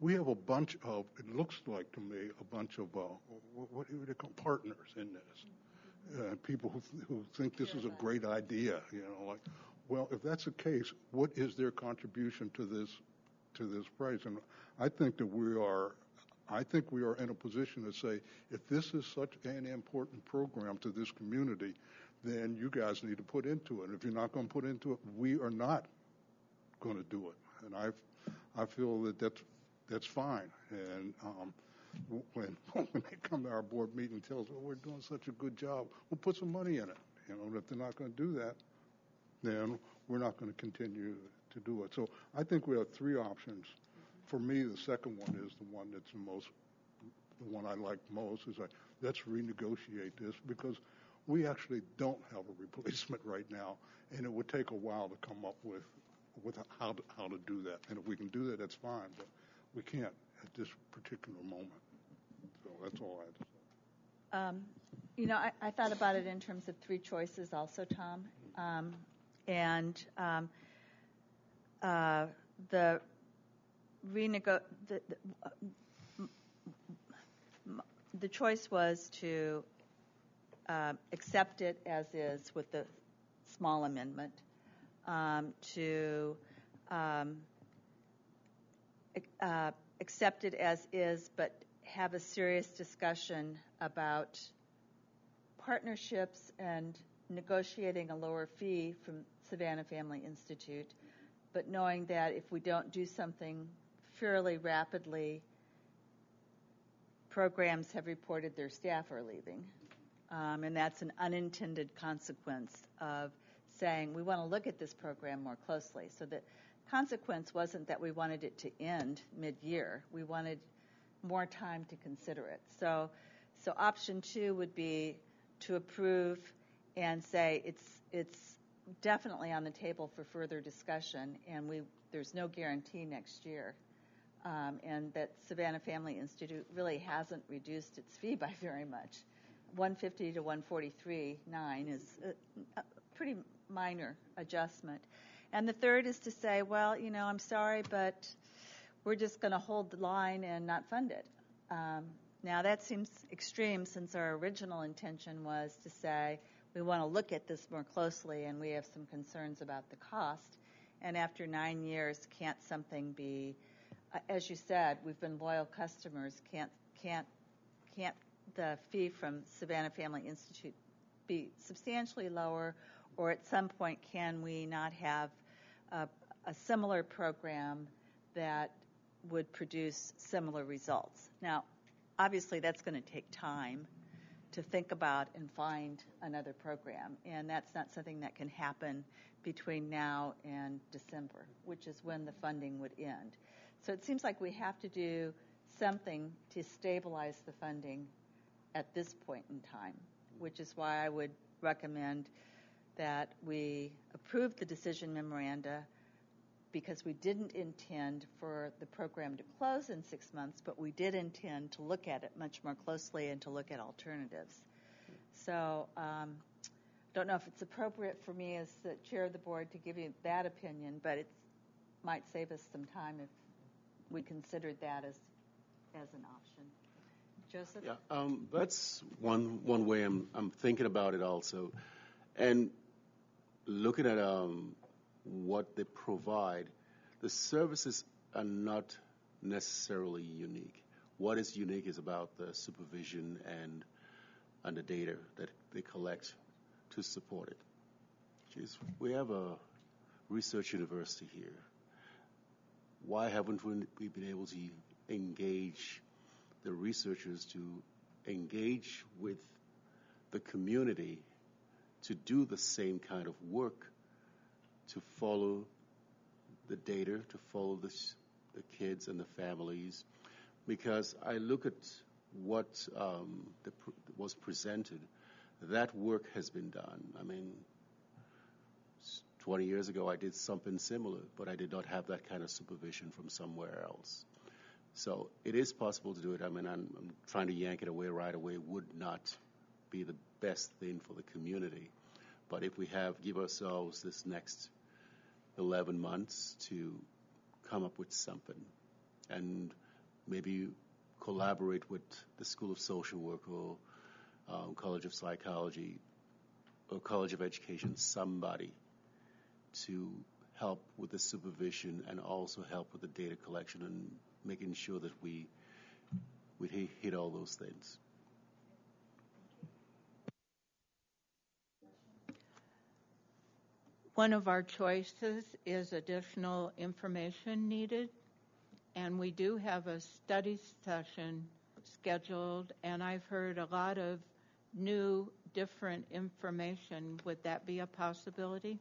we have a bunch of, it looks like to me, a bunch of, what do they call partners in this? People who think this is a great idea, like, well, if that's the case, what is their contribution to this price? And I think that we are in a position to say, if this is such an important program to this community, then you guys need to put into it. And if you're not going to put into it, we are not going to do it. And I feel that that's fine. And when they come to our board meeting and tell us, we're doing such a good job, we'll put some money in it. And if they're not going to do that, then we're not going to continue to do it. So I think we have three options. For me, the second one is the one that's the one I like most, is let's renegotiate this, because we actually don't have a replacement right now, and it would take a while to come up with how to do that. And if we can do that, that's fine, but we can't at this particular moment. So that's all I had to say. I thought about it in terms of three choices also, Tom. The choice was to accept it as is with the small amendment, to accept it as is, but have a serious discussion about partnerships and negotiating a lower fee from Savannah Family Institute, but knowing that if we don't do something fairly rapidly, programs have reported their staff are leaving. And that's an unintended consequence of saying we want to look at this program more closely. So the consequence wasn't that we wanted it to end mid-year. We wanted more time to consider it. So option 2 would be to approve and say it's definitely on the table for further discussion, and there's no guarantee next year. And that Savannah Family Institute really hasn't reduced its fee by very much. $150 to $143.9 is a pretty minor adjustment. And the third is to say, well, I'm sorry, but we're just going to hold the line and not fund it. Now, that seems extreme, since our original intention was to say we want to look at this more closely and we have some concerns about the cost. And after 9 years, can't something be, as you said, we've been loyal customers, can't the fee from Savannah Family Institute be substantially lower, or at some point can we not have a similar program that would produce similar results? Now, obviously that's going to take time to think about and find another program, and that's not something that can happen between now and December, which is when the funding would end. So it seems like we have to do something to stabilize the funding at this point in time, which is why I would recommend that we approve the decision memoranda, because we didn't intend for the program to close in 6 months, but we did intend to look at it much more closely and to look at alternatives. So don't know if it's appropriate for me as the chair of the board to give you that opinion, but it might save us some time if we considered that as an option. Joseph? Yeah, that's one way I'm thinking about it also. And looking at what they provide, the services are not necessarily unique. What is unique is about the supervision and the data that they collect to support it. Jeez, we have a research university here. Why haven't we been able to engage the researchers to engage with the community to do the same kind of work, to follow the data, to follow the kids and the families? Because I look at what was presented, that work has been done. I mean, 20 years ago I did something similar, but I did not have that kind of supervision from somewhere else. So it is possible to do it. I mean, I'm trying to yank it away right away would not be the best thing for the community. But if we give ourselves this next 11 months to come up with something, and maybe collaborate with the School of Social Work or College of Psychology or College of Education, somebody to help with the supervision and also help with the data collection and making sure that we hit all those things. One of our choices is additional information needed, and we do have a study session scheduled, and I've heard a lot of new, different information. Would that be a possibility?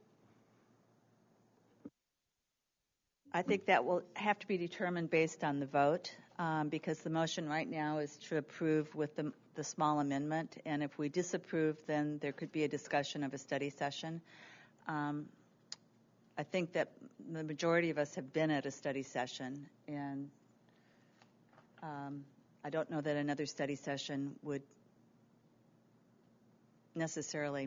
I think that will have to be determined based on the vote, because the motion right now is to approve with the small amendment, and if we disapprove, then there could be a discussion of a study session. I think that the majority of us have been at a study session, and I don't know that another study session would necessarily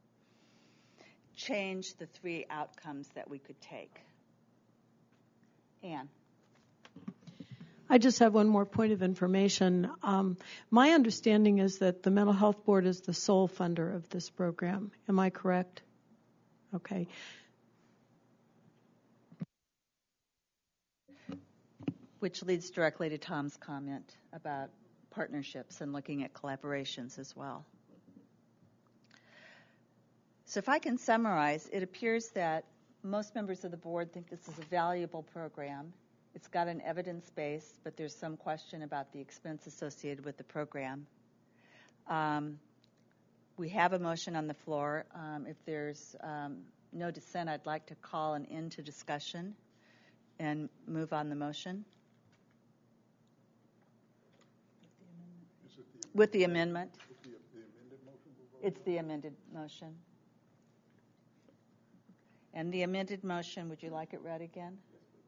change the three outcomes that we could take. Anne. I just have one more point of information. My understanding is that the Mental Health Board is the sole funder of this program. Am I correct? Okay. Which leads directly to Tom's comment about partnerships and looking at collaborations as well. So if I can summarize, it appears that most members of the board think this is a valuable program. It's got an evidence base, but there's some question about the expense associated with the program. We have a motion on the floor. If there's no dissent, I'd like to call an end to discussion and move on the motion. With the amendment. It's the amended motion. And the amended motion, would you like it read again?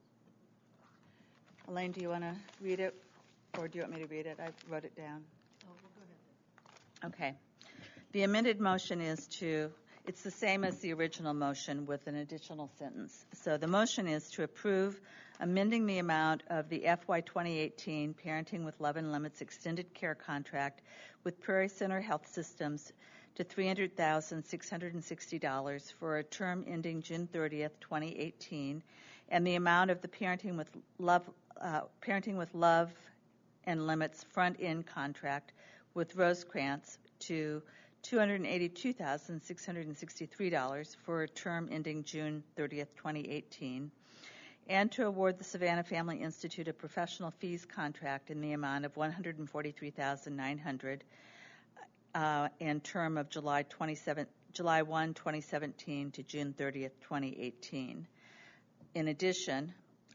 Elaine, do you want to read it, or do you want me to read it? I wrote it down. Oh, well, go ahead. Okay. The amended motion it's the same as the original motion with an additional sentence. So the motion is to approve amending the amount of the FY 2018 Parenting with Love and Limits extended care contract with Prairie Center Health Systems to $300,660 for a term ending June 30th, 2018, and the amount of the Parenting with Love and Limits front-end contract with Rosecrans to $282,663 for a term ending June 30th, 2018, and to award the Savannah Family Institute a professional fees contract in the amount of $143,900 and term of July 1, 2017 to June 30th, 2018. In addition,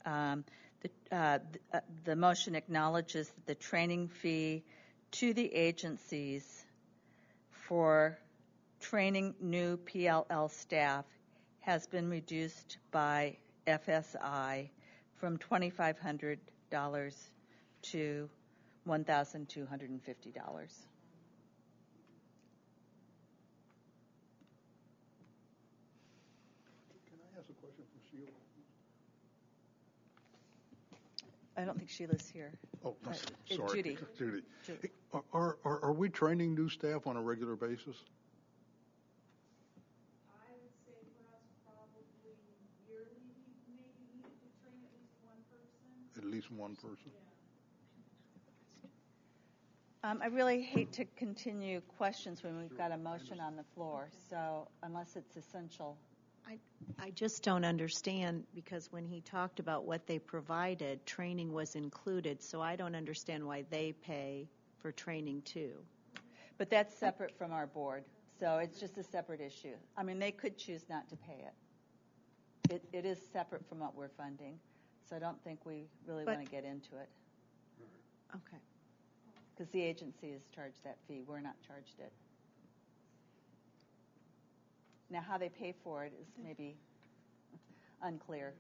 the motion acknowledges that the training fee to the agencies for training new PLL staff has been reduced by FSI from $2,500 to $1,250. I don't think Sheila's here. Oh, sorry. Judy. Are we training new staff on a regular basis? I would say for us probably yearly we maybe need to train at least one person. At least one person? Yeah. I really hate to continue questions when we've got a motion on the floor, so unless it's essential. I just don't understand, because when he talked about what they provided, training was included, so I don't understand why they pay for training too. But that's separate from our board, so it's just a separate issue. I mean, they could choose not to pay it. It is separate from what we're funding, so I don't think we really want to get into it. Okay. Because the agency is charged that fee. We're not charged it. Now, how they pay for it is maybe unclear.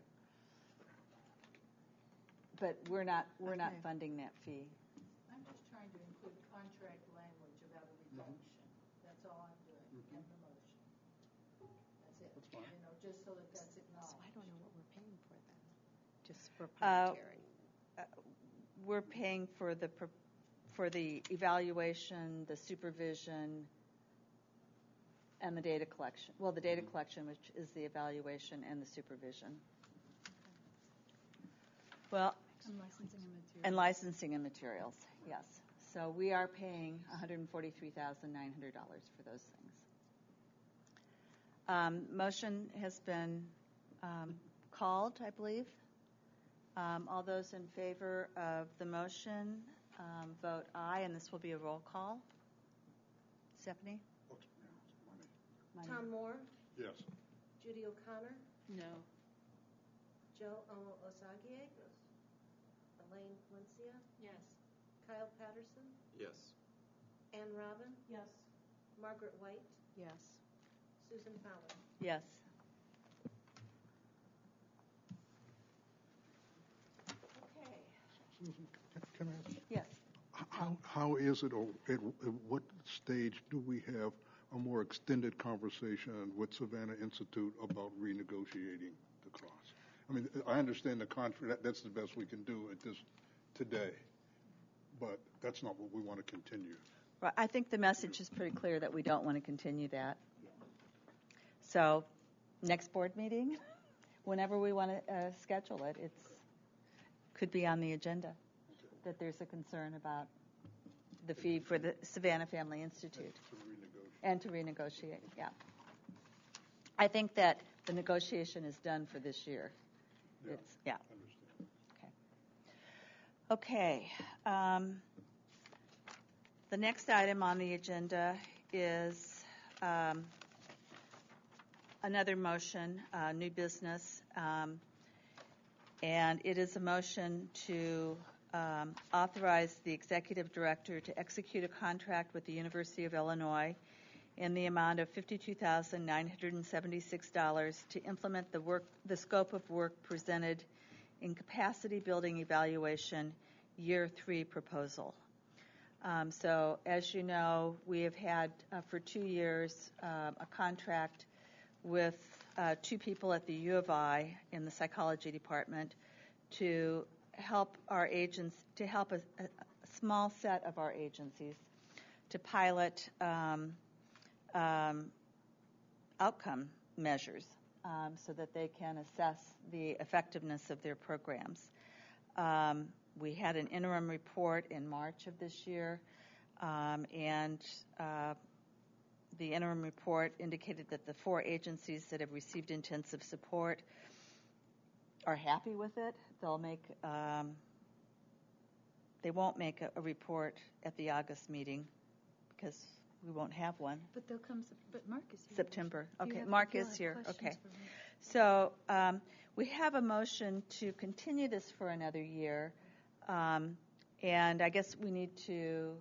But we're not funding that fee. I'm just trying to include contract language about a reduction. That's all I'm doing in the motion. That's it. Just so that that's acknowledged. So I don't know what we're paying for then. Just for monetary. we're paying for the evaluation, the supervision, and the data collection. Well, the data collection, which is the evaluation and the supervision. Well, and licensing and materials, yes. So we are paying $143,900 for those things. Motion has been called, I believe. All those in favor of the motion vote aye, and this will be a roll call. Stephanie? Tom Moore? Yes. Judy O'Connor? No. Joe Osagie? Yes. Elaine Valencia? Yes. Kyle Patterson? Yes. Ann Robin? Yes. Margaret White? Yes. Susan Fowler? Yes. Okay. Susan, can I ask? Yes. How is it, or at what stage do we have a more extended conversation with Savannah Institute about renegotiating the cost? I mean, I understand the contract, that's the best we can do at this today, but that's not what we want to continue. Right. I think the message is pretty clear that we don't want to continue that. So, next board meeting, whenever we want to schedule it, could be on the agenda that there's a concern about the fee for the Savannah Family Institute. And to renegotiate, yeah. I think that the negotiation is done for this year. Yeah. Okay. The next item on the agenda is another motion, new business, and it is a motion to authorize the executive director to execute a contract with the University of Illinois in the amount of $52,976 to implement the scope of work presented in capacity building evaluation year 3 proposal. So as you know, we have had for 2 years a contract with 2 people at the U of I in the psychology department to help our agents, to help a small set of our agencies to pilot outcome measures so that they can assess the effectiveness of their programs. We had an interim report in March of this year, and the interim report indicated that the 4 agencies that have received intensive support are happy with it. They'll make they won't make a report at the August meeting because we won't have one. But they'll come. But Mark is here. September. Okay, Mark is here. Okay. So we have a motion to continue this for another year, and I guess we need to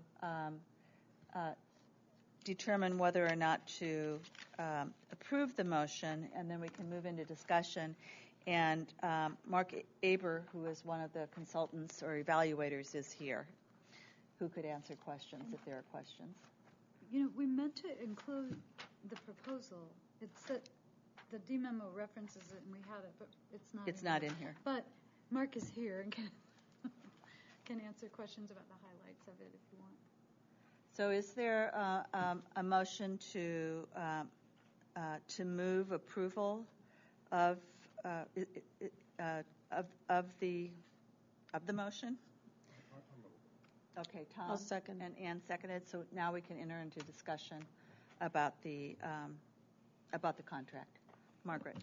determine whether or not to approve the motion, and then we can move into discussion. And Mark Aber, who is one of the consultants or evaluators, is here, who could answer questions if there are questions. You know, we meant to include the proposal. It's that the D memo references it, and we had it, but it's not. It's not in here. But Mark is here and can answer questions about the highlights of it if you want. So, is there a motion to move approval of the motion? Okay, Tom. I'll second. And Ann seconded. So now we can enter into discussion about the contract. Margaret.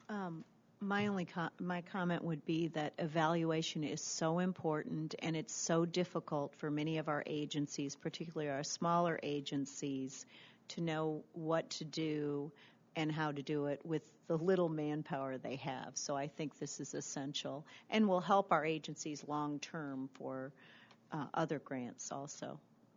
My comment would be that evaluation is so important, and it's so difficult for many of our agencies, particularly our smaller agencies, to know what to do and how to do it with the little manpower they have. So I think this is essential and will help our agencies long term for other grants also.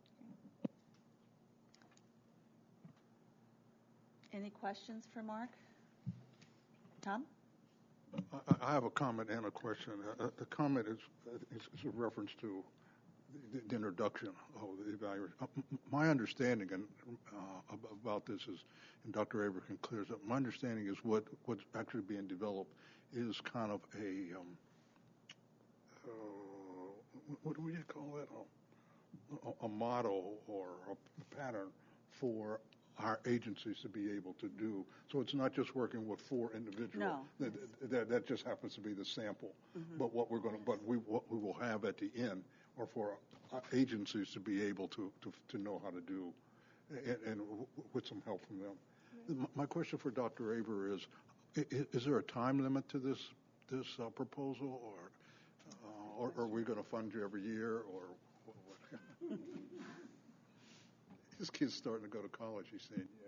Any questions for Mark? Tom? I have a comment and a question. The comment is a reference to the introduction of the evaluation. My understanding about this is, and Dr. Aber can clear this up, my understanding is what's actually being developed is kind of a what do we call it? A model or a pattern for our agencies to be able to do. So it's not just working with 4 individuals. No. That just happens to be the sample. But what we will have at the end are for our agencies to be able to know how to do, and with some help from them. My question for Dr. Aver is there a time limit to this proposal, or are we going to fund you every year, or what? This kid's starting to go to college, he's saying, yeah.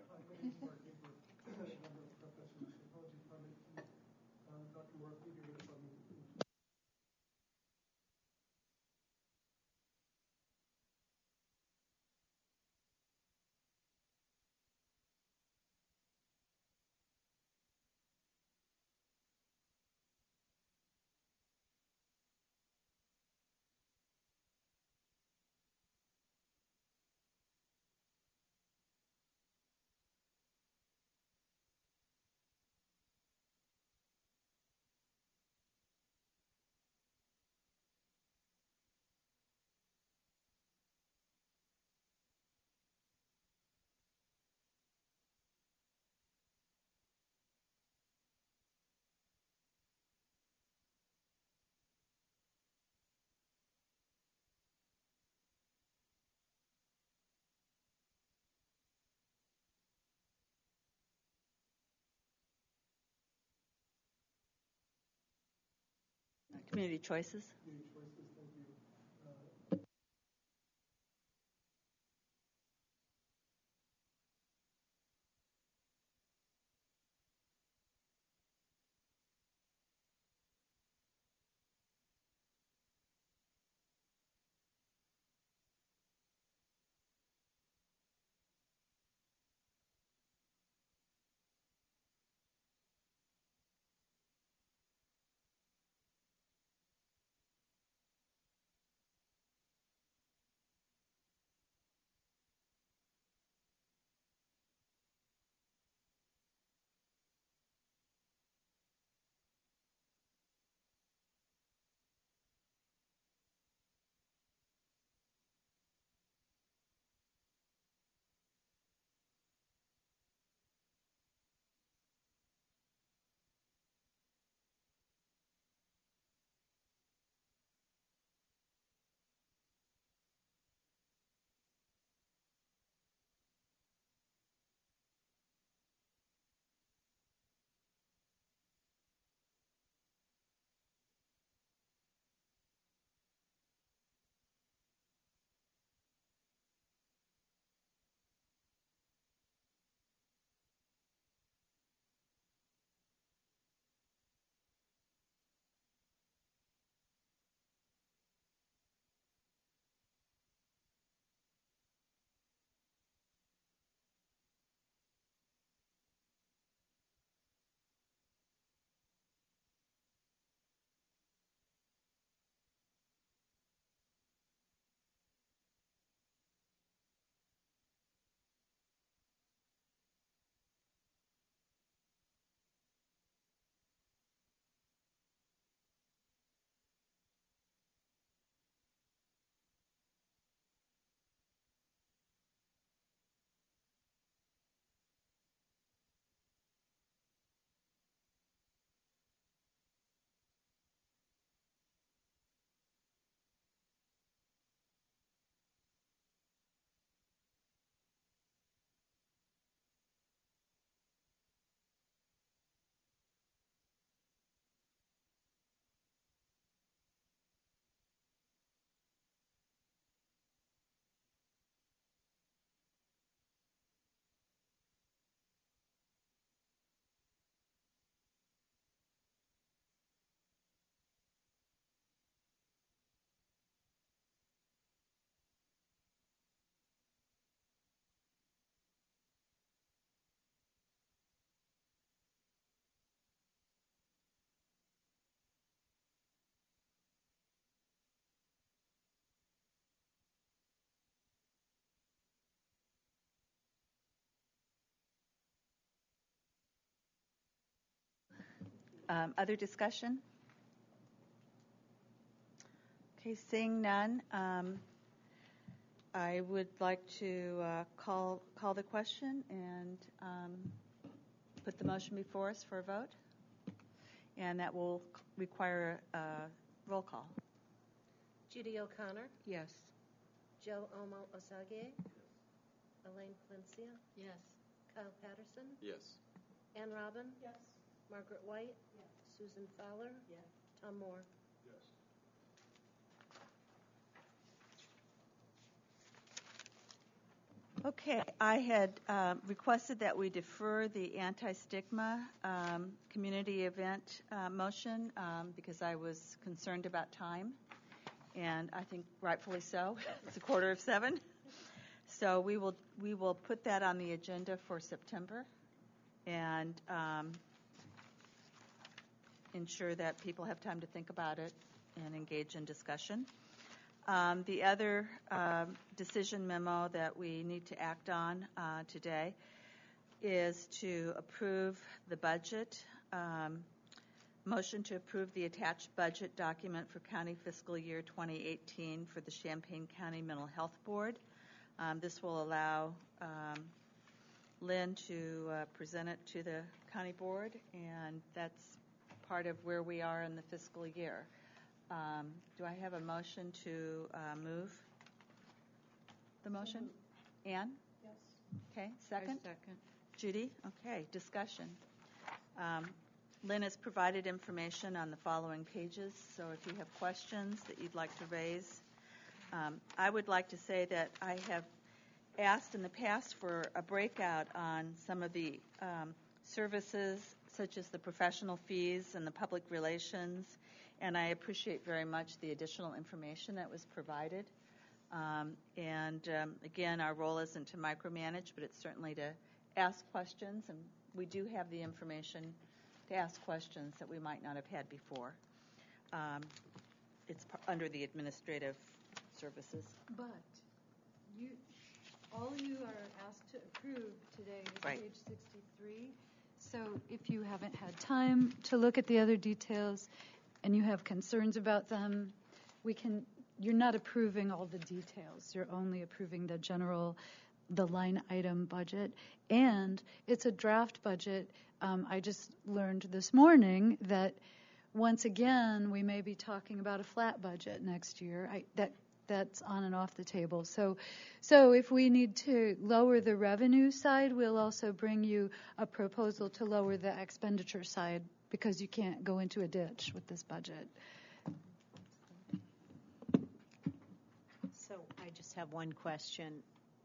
Community choices. Other discussion? Okay, seeing none, I would like to call the question and put the motion before us for a vote. And that will require a roll call. Judy O'Connor, Yes. Joe Omo Osagie, Elaine Palencia, Yes. Kyle Patterson, Yes. Ann Robin, Yes. Margaret White, Susan Fowler, Tom Moore. Okay, I had requested that we defer the anti-stigma community event motion because I was concerned about time, and I think rightfully so. It's 6:45. So we will put that on the agenda for September and ensure that people have time to think about it and engage in discussion. The other decision memo that we need to act on today is to approve the budget, motion to approve the attached budget document for county fiscal year 2018 for the Champaign County Mental Health Board. This will allow Lynn to present it to the county board, and that's part of where we are in the fiscal year. Do I have a motion to move the motion? Ann? Yes. Okay, second? Second. Judy? Okay, discussion. Lynn has provided information on the following pages, so if you have questions that you'd like to raise. I would like to say that I have asked in the past for a breakout on some of the services, such as the professional fees and the public relations, and I appreciate very much the additional information that was provided. Again, our role isn't to micromanage, but it's certainly to ask questions, and we do have the information to ask questions that we might not have had before. It's under the administrative services. But all you are asked to approve today is Right. page 63. So if you haven't had time to look at the other details and you have concerns about them, you're not approving all the details. You're only approving the line item budget. And it's a draft budget. I just learned this morning that once again, we may be talking about a flat budget next year. That's on and off the table. So if we need to lower the revenue side, we'll also bring you a proposal to lower the expenditure side because you can't go into a ditch with this budget. So I just have one question.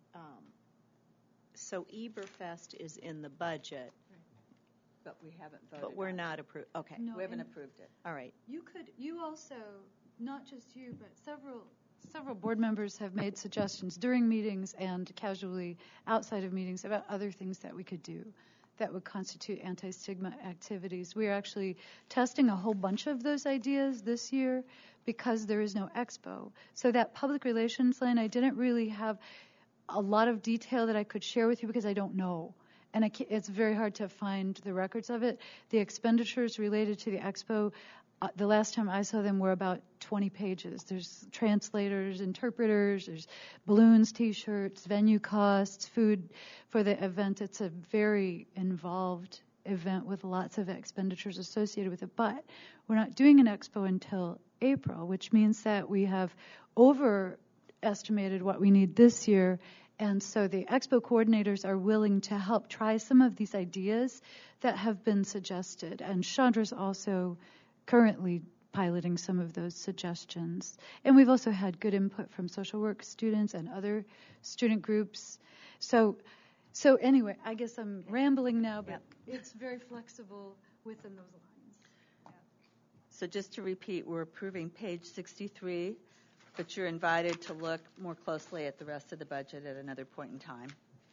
So Eberfest is in the budget, But we haven't voted but we're on not approved. Okay. No, We haven't and approved it. All right. You also, not just you, but several board members have made suggestions during meetings and casually outside of meetings about other things that we could do that would constitute anti-stigma activities. We are actually testing a whole bunch of those ideas this year because there is no expo. So that public relations line, I didn't really have a lot of detail that I could share with you because I don't know. And it's very hard to find the records of it. The expenditures related to the expo, the last time I saw them were about 20 pages. There's translators, interpreters, there's balloons, T-shirts, venue costs, food for the event. It's a very involved event with lots of expenditures associated with it. But we're not doing an expo until April, which means that we have overestimated what we need this year. And so the expo coordinators are willing to help try some of these ideas that have been suggested. And Chandra's also currently piloting some of those suggestions. And we've also had good input from social work students and other student groups. So anyway, I guess I'm rambling now, but it's very flexible within those lines. So just to repeat, we're approving page 63, but you're invited to look more closely at the rest of the budget at another point in time.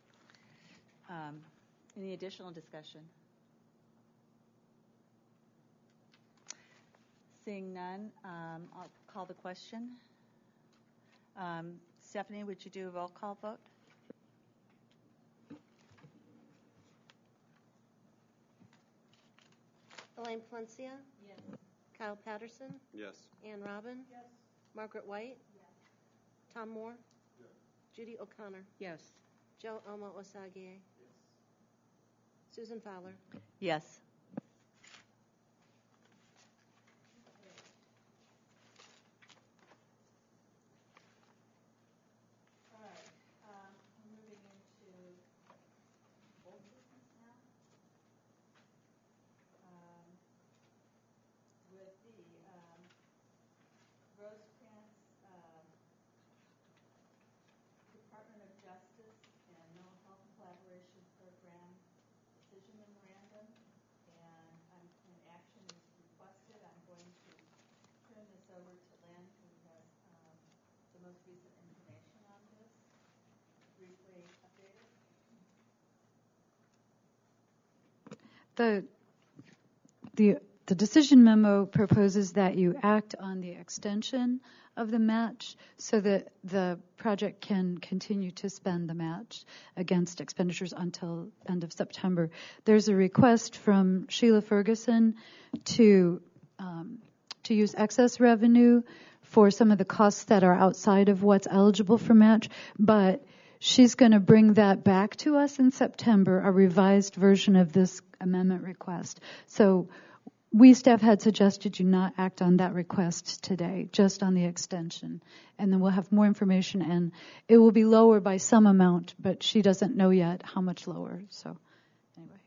Any additional discussion? Seeing none, I'll call the question. Stephanie, would you do a roll call vote? Elaine Palencia? Yes. Kyle Patterson? Yes. Ann Robin? Yes. Margaret White? Tom Moore? Judy O'Connor? Yes. Joe Elmo Osagie? Susan Fowler? Yes. All right. We're moving into old business now. With the Rosecrans Department of Justice and Mental Health Collaboration Program decision memorandum, and an action is requested. I'm going to turn this over to Lynn, who has the most recent information on this. Briefly updated. The decision memo proposes that you act on the extension of the match so that the project can continue to spend the match against expenditures until end of September. There's a request from Sheila Ferguson to use excess revenue for some of the costs that are outside of what's eligible for match, but she's going to bring that back to us in September, a revised version of this amendment request. So we staff had suggested you not act on that request today, just on the extension. And then we'll have more information, and it will be lower by some amount, but she doesn't know yet how much lower. So anyway.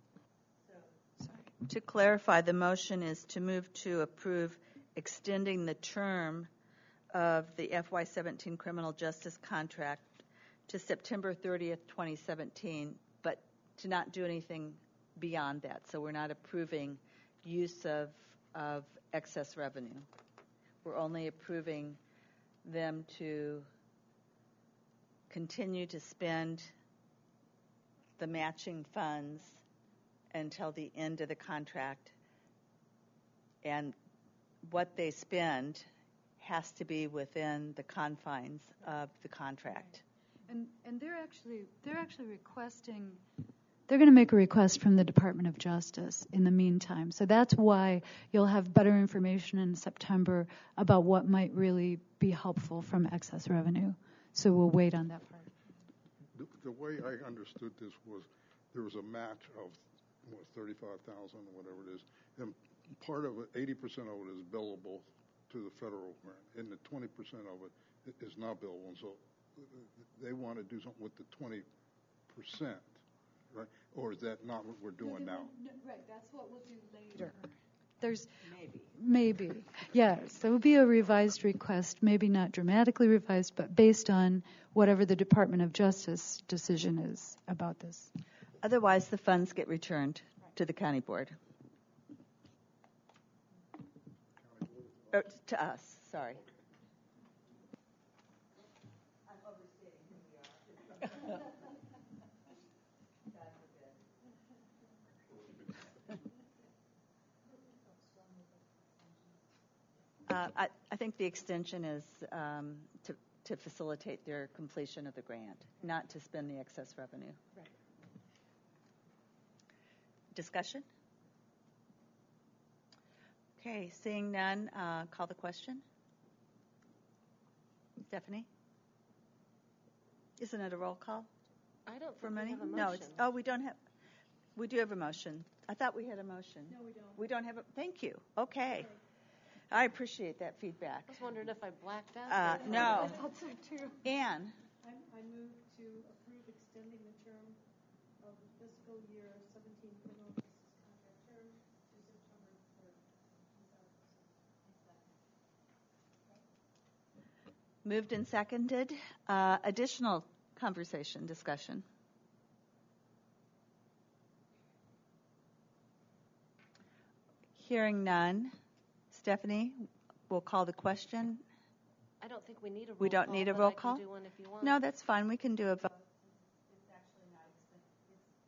To clarify, the motion is to move to approve extending the term of the FY17 criminal justice contract to September 30th, 2017, but to not do anything beyond that. So we're not approving use of excess revenue. We're only approving them to continue to spend the matching funds until the end of the contract, and what they spend has to be within the confines of the contract. And they're actually requesting. They're going to make a request from the Department of Justice in the meantime. So that's why you'll have better information in September about what might really be helpful from excess revenue. So we'll wait on that part. The way I understood this was there was a match of $35,000 or whatever it is, and part of it, 80% of it is billable to the federal grant, and the 20% of it is not billable. And so they want to do something with the 20%. Right? Or is that not what we're doing now? Right, that's what we'll do later. There's maybe. Yes, there will be a revised request, maybe not dramatically revised, but based on whatever the Department of Justice decision is about this. Otherwise, the funds get returned to the county board. Or to us, sorry. I'm overstating who we are. I think the extension is to facilitate their completion of the grant, not to spend the excess revenue. Right. Discussion? Okay, seeing none, call the question. Stephanie? Isn't it a roll call? I don't for think money? we have a motion. No, it's, we don't have. We do have a motion. I thought we had a motion. No, we don't. We don't have a. Thank you. Okay. I appreciate that feedback. I was wondering if I blacked out. No. I'll do too. Anne? I move to approve extending the term of the fiscal year 17 criminal justice contract term to September 3rd, 2017. Moved and seconded. Additional conversation, discussion. Hearing none. Stephanie, we'll call the question. I don't think we need a roll call. We don't need a roll call? I can do one if you want. No, that's fine. We can do a vote. It's actually not expensive.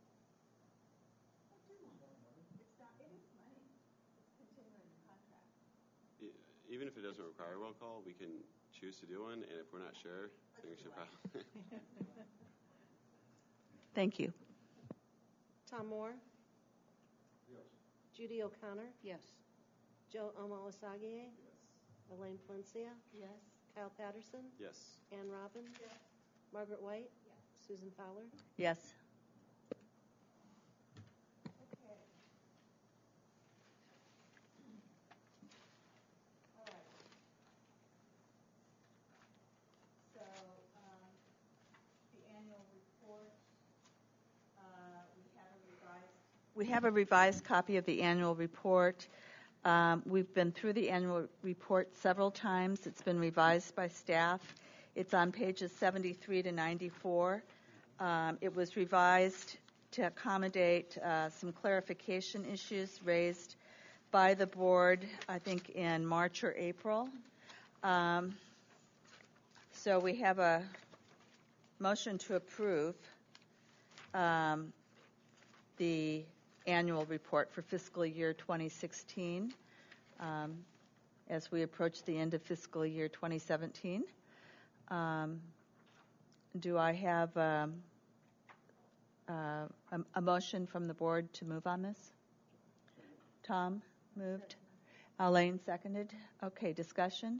It's not. It is money. It's continuing the contract. Even if it doesn't require a roll call, we can choose to do one, and if we're not sure, then we should probably. Thank you. Tom Moore? Yes. Judy O'Connor? Yes. Joe Omo Osagie? Yes. Elaine Valencia. Yes. Kyle Patterson. Yes. Ann Robbins. Margaret White. Susan Fowler. Yes. We have a revised copy of the annual report. We've been through the annual report several times. It's been revised by staff. It's on pages 73 to 94. It was revised to accommodate some clarification issues raised by the board, I think, in March or April. So we have a motion to approve the annual report for fiscal year 2016 as we approach the end of fiscal year 2017. Do I have a motion from the board to move on this? Tom moved. Elaine seconded. Okay, discussion?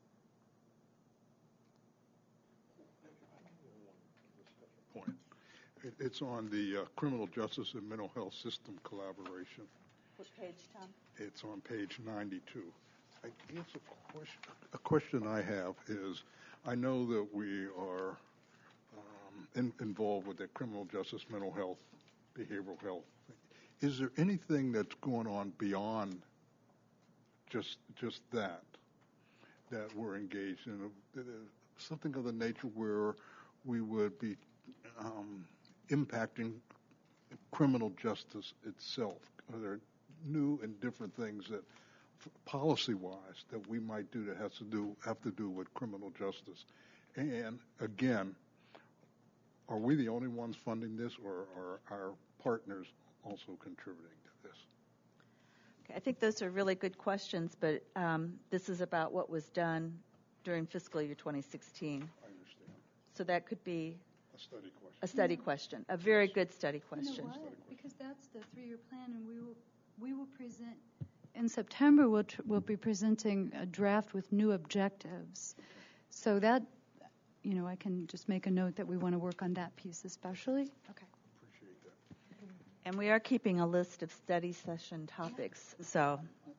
Point. It's on the criminal justice and mental health system collaboration. Which page, Tom? It's on page 92. I guess a question I have is, I know that we are involved with the criminal justice, mental health, behavioral health. Is there anything that's going on beyond just that we're engaged in? Something of the nature where we would be impacting criminal justice itself? Are there new and different things that, policy-wise, that we might do that have to do with criminal justice? And again, are we the only ones funding this, or are our partners also contributing to this? Okay, I think those are really good questions, but this is about what was done during fiscal year 2016. I understand. So that could be A study question. a study question, a very good study question. You know what? Because that's the 3-year plan, and we will present in September. We'll be presenting a draft with new objectives. So that, I can just make a note that we want to work on that piece especially. Okay. Appreciate that. And we are keeping a list of study session topics. So,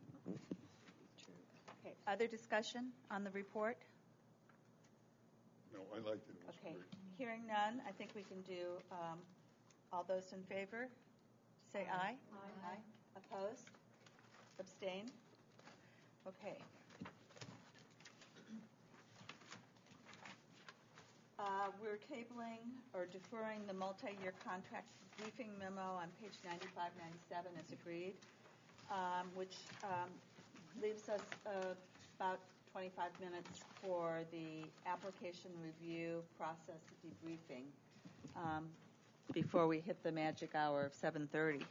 okay. Other discussion on the report? No, I liked it. It was Okay. great. Hearing none, I think we can do all those in favor. Say aye. Aye. Opposed? Abstain? Okay. We're tabling or deferring the multi-year contract briefing memo on page 95, 97 as agreed, which leaves us about 25 minutes for the application review process debriefing before we hit the magic hour of 7:30.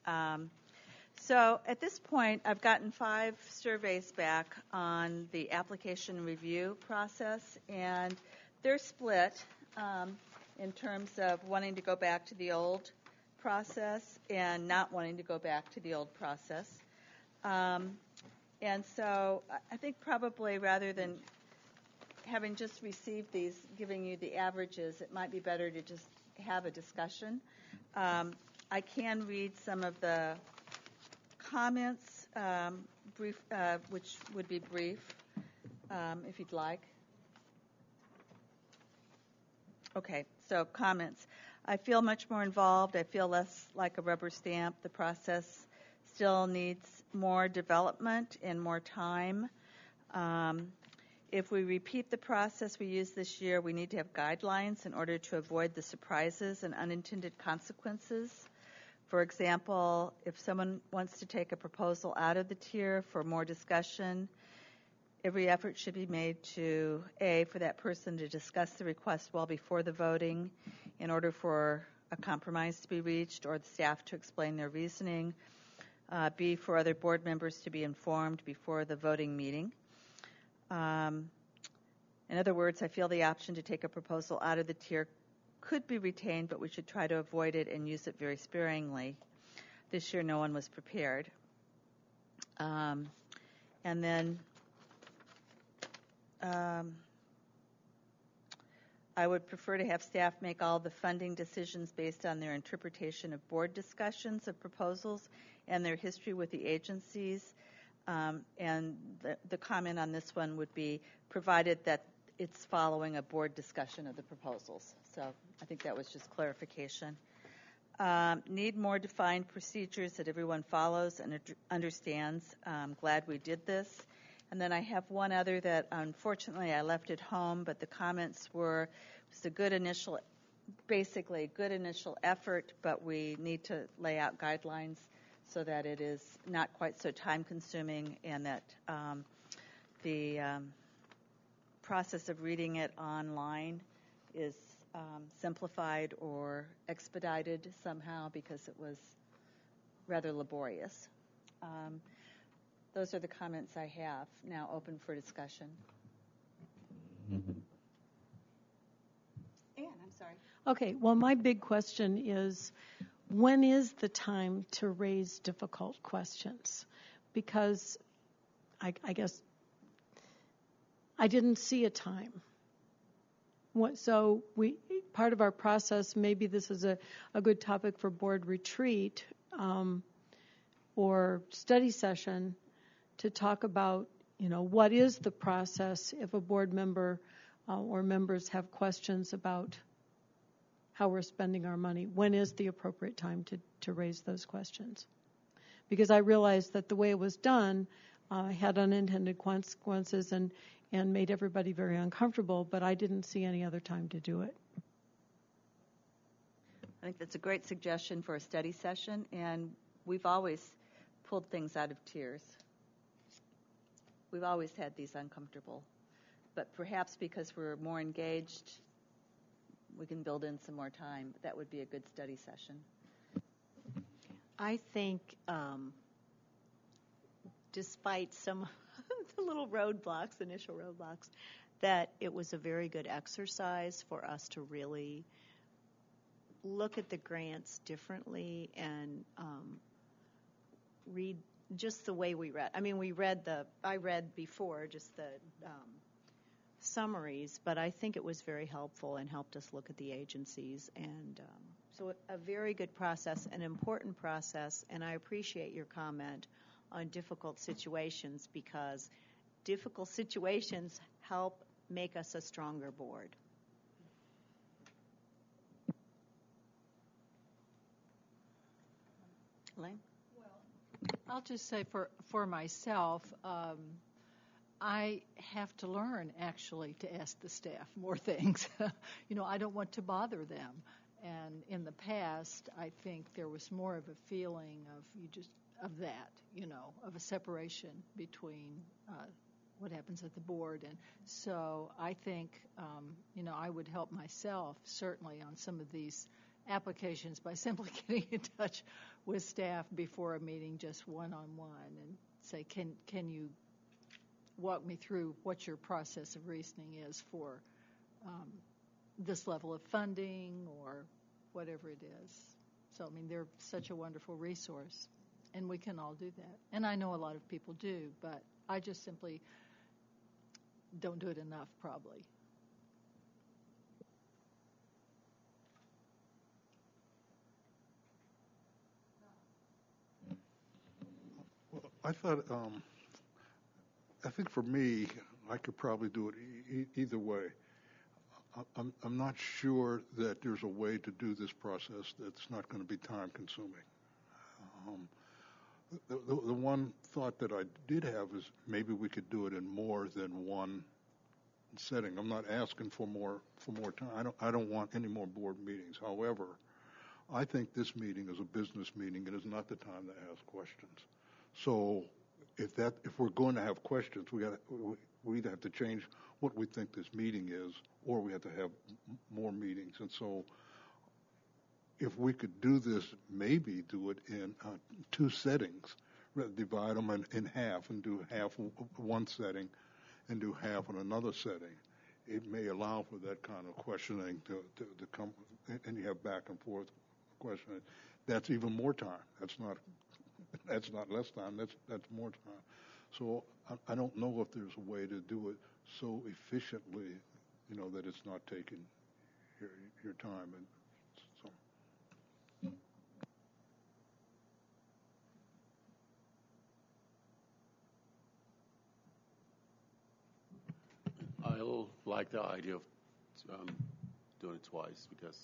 So at this point, I've gotten 5 surveys back on the application review process, and they're split in terms of wanting to go back to the old process and not wanting to go back to the old process. And so I think probably rather than having just received these, giving you the averages, it might be better to just have a discussion. I can read some of the comments, which would be brief, if you'd like. Okay, so comments. I feel much more involved. I feel less like a rubber stamp. The process still needs more development and more time. If we repeat the process we used this year, we need to have guidelines in order to avoid the surprises and unintended consequences. For example, if someone wants to take a proposal out of the tier for more discussion, every effort should be made to, A, for that person to discuss the request well before the voting in order for a compromise to be reached or the staff to explain their reasoning. B, for other board members to be informed before the voting meeting. In other words, I feel the option to take a proposal out of the tier could be retained, but we should try to avoid it and use it very sparingly. This year, no one was prepared. And then I would prefer to have staff make all the funding decisions based on their interpretation of board discussions of proposals and their history with the agencies. And the comment on this one would be provided that it's following a board discussion of the proposals. So I think that was just clarification. Need more defined procedures that everyone follows and understands. Glad we did this. And then I have one other that unfortunately I left at home, but the comments were it's a good initial, basically a good initial effort, but we need to lay out guidelines so that it is not quite so time consuming and that the process of reading it online is simplified or expedited somehow because it was rather laborious. Those are the comments I have. Now open for discussion. Anne, I'm sorry. Okay, well, my big question is, when is the time to raise difficult questions? Because I guess I didn't see a time. So part of our process, maybe this is a good topic for board retreat or study session, to talk about, what is the process if a board member or members have questions about how we're spending our money. When is the appropriate time to raise those questions? Because I realized that the way it was done had unintended consequences and made everybody very uncomfortable, but I didn't see any other time to do it. I think that's a great suggestion for a study session, and we've always pulled things out of tiers. We've always had these uncomfortable. But perhaps because we're more engaged, we can build in some more time. That would be a good study session. I think despite some of the little initial roadblocks, that it was a very good exercise for us to really look at the grants differently and read just the way we read. I mean, I read before just the summaries, but I think it was very helpful and helped us look at the agencies. And so a very good process, an important process, and I appreciate your comment on difficult situations because difficult situations help make us a stronger board. Elaine? I'll just say for myself, I have to learn actually to ask the staff more things. I don't want to bother them. And in the past, I think there was more of a feeling of that, of a separation between what happens at the board. And so I think, I would help myself certainly on some of these applications by simply getting in touch with staff before a meeting, just one-on-one, and say, can you walk me through what your process of reasoning is for this level of funding or whatever it is. So, they're such a wonderful resource, and we can all do that. And I know a lot of people do, but I just simply don't do it enough, probably. I think for me, I could probably do it either way. I'm not sure that there's a way to do this process that's not going to be time consuming. The one thought that I did have is maybe we could do it in more than one setting. I'm not asking for more time. I don't want any more board meetings. However, I think this meeting is a business meeting. It is not the time to ask questions. So if we're going to have questions, we either have to change what we think this meeting is, or we have to have more meetings. And so if we could do this, maybe do it in two settings, divide them in half and do half one setting and do half in another setting. It may allow for that kind of questioning to come, and you have back and forth questioning. That's even more time. That's not less time. That's more time. So I don't know if there's a way to do it so efficiently, that it's not taking your time. And so. I like the idea of doing it twice because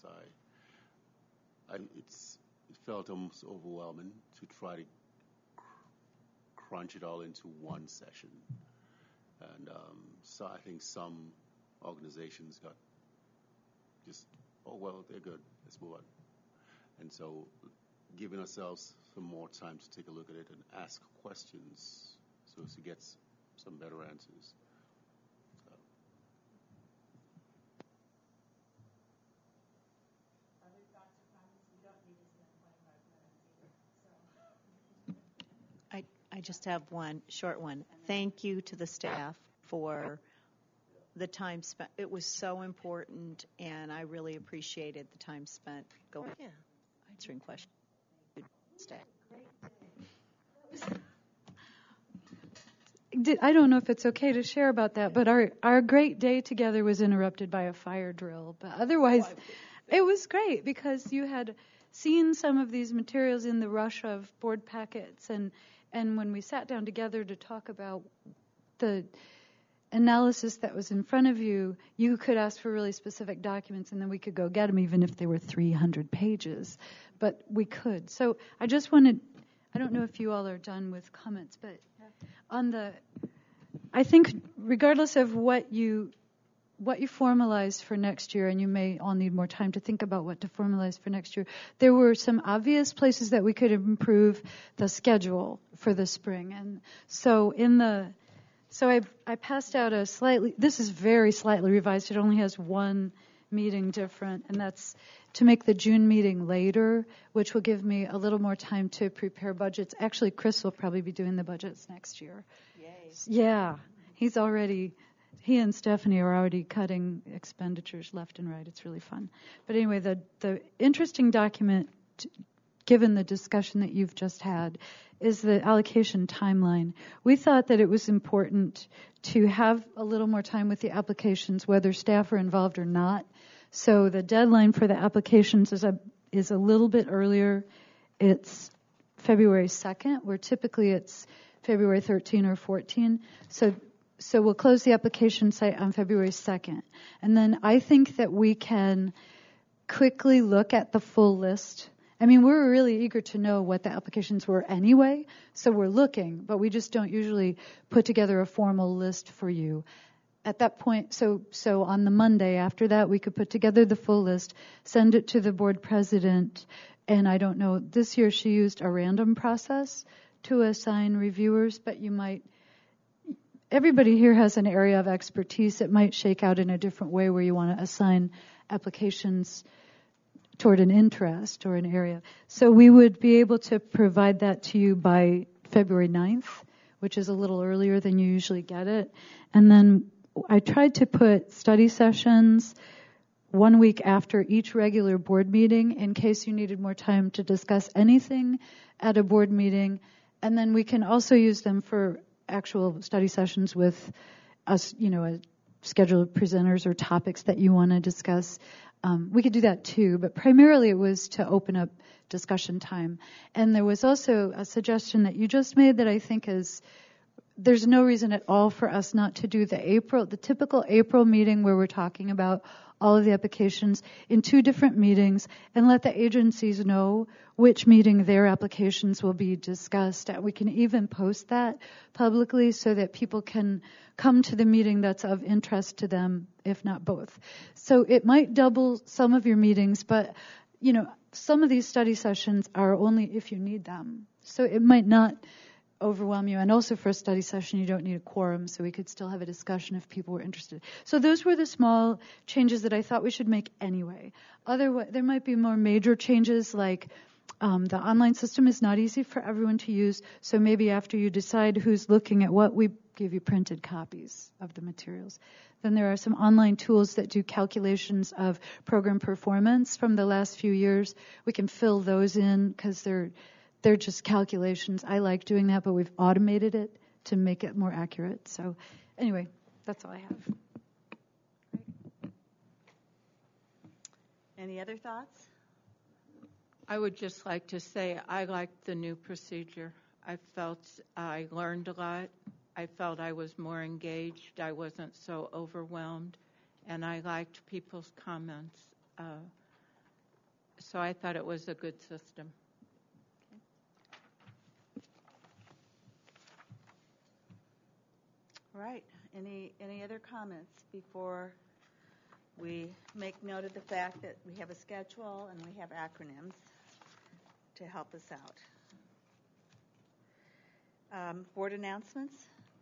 it felt almost overwhelming to try to crunch it all into one session. And so I think some organizations got just, oh, well, they're good, let's move on. And so giving ourselves some more time to take a look at it and ask questions so as to get some better answers. I just have one short one. Thank you to the staff for the time spent. It was so important, and I really appreciated the time spent going answering questions. Staff. I don't know if it's okay to share about that, but our great day together was interrupted by a fire drill. But otherwise, it was great because you had seen some of these materials in the rush of board packets, and when we sat down together to talk about the analysis that was in front of you, you could ask for really specific documents, and then we could go get them, even if they were 300 pages. But we could. So I just wanted, I don't know if you all are done with comments, but I think regardless of what you formalize for next year, and you may all need more time to think about what to formalize for next year, there were some obvious places that we could improve the schedule for the spring. And so I passed out this is very slightly revised. It only has one meeting different, and that's to make the June meeting later, which will give me a little more time to prepare budgets. Actually, Chris will probably be doing the budgets next year. Yay. Yeah, he and Stephanie are already cutting expenditures left and right. It's really fun. But anyway, the interesting document, given the discussion that you've just had, is the allocation timeline. We thought that it was important to have a little more time with the applications, whether staff are involved or not. So the deadline for the applications is a little bit earlier. It's February 2nd, where typically it's February 13 or 14. So we'll close the application site on February 2nd. And then I think that we can quickly look at the full list. I mean, we're really eager to know what the applications were anyway, so we're looking, but we just don't usually put together a formal list for you. At that point, so on the Monday after that, we could put together the full list, send it to the board president, and I don't know, this year she used a random process to assign reviewers, but everybody here has an area of expertise. It might shake out in a different way where you want to assign applications toward an interest or an area. So we would be able to provide that to you by February 9th, which is a little earlier than you usually get it. And then I tried to put study sessions 1 week after each regular board meeting in case you needed more time to discuss anything at a board meeting. And then we can also use them for actual study sessions with us, a schedule of presenters or topics that you want to discuss. We could do that too, but primarily it was to open up discussion time. And there was also a suggestion that you just made that I think there's no reason at all for us not to do the typical April meeting where we're talking about all of the applications in 2 different meetings, and let the agencies know which meeting their applications will be discussed at. We can even post that publicly so that people can come to the meeting that's of interest to them, if not both. So it might double some of your meetings, but some of these study sessions are only if you need them. So it might not overwhelm you. And also for a study session, you don't need a quorum, so we could still have a discussion if people were interested. So those were the small changes that I thought we should make anyway. There might be more major changes, like the online system is not easy for everyone to use, so maybe after you decide who's looking at what, we give you printed copies of the materials. Then there are some online tools that do calculations of program performance from the last few years. We can fill those in because they're just calculations. I like doing that, but we've automated it to make it more accurate. So anyway, that's all I have. Any other thoughts? I would just like to say I liked the new procedure. I felt I learned a lot. I felt I was more engaged. I wasn't so overwhelmed. And I liked people's comments. So I thought it was a good system. All right. Any other comments before we make note of the fact that we have a schedule and we have acronyms to help us out? Board announcements?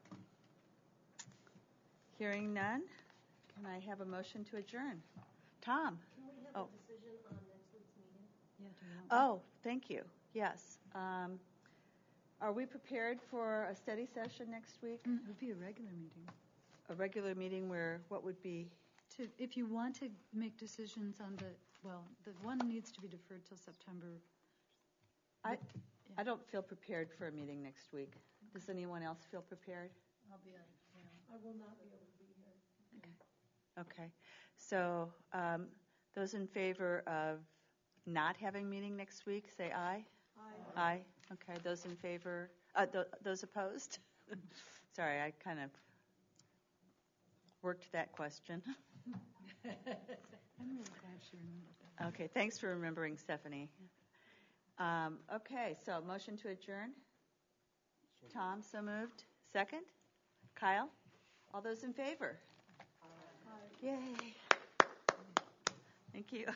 Hearing none, can I have a motion to adjourn? Tom? Can we have a decision on next week's meeting? Oh, thank you. Yes. Are we prepared for a study session next week? It would be a regular meeting. A regular meeting where what would be? If you want to make decisions on the one needs to be deferred till September. I don't feel prepared for a meeting next week. Does anyone else feel prepared? I'll be on. I will not be able to be here. Okay. So those in favor of not having meeting next week, say aye. Aye. Aye. Okay. Those in favor, those opposed? Sorry, I kind of worked that question. I'm really glad she remembered that. Okay. Thanks for remembering, Stephanie. Okay. So motion to adjourn. Tom, so moved. Second? Kyle? All those in favor? Aye. Yay. Thank you.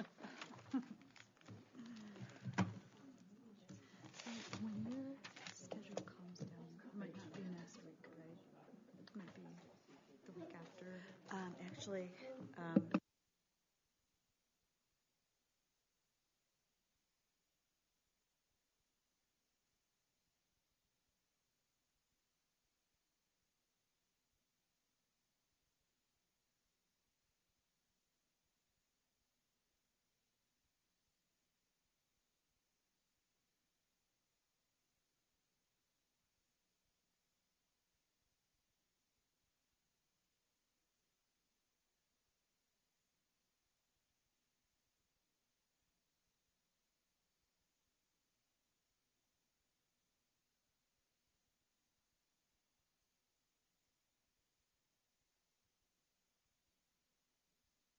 When your schedule calms down, it might not be next week, right? It might be the week after. Actually,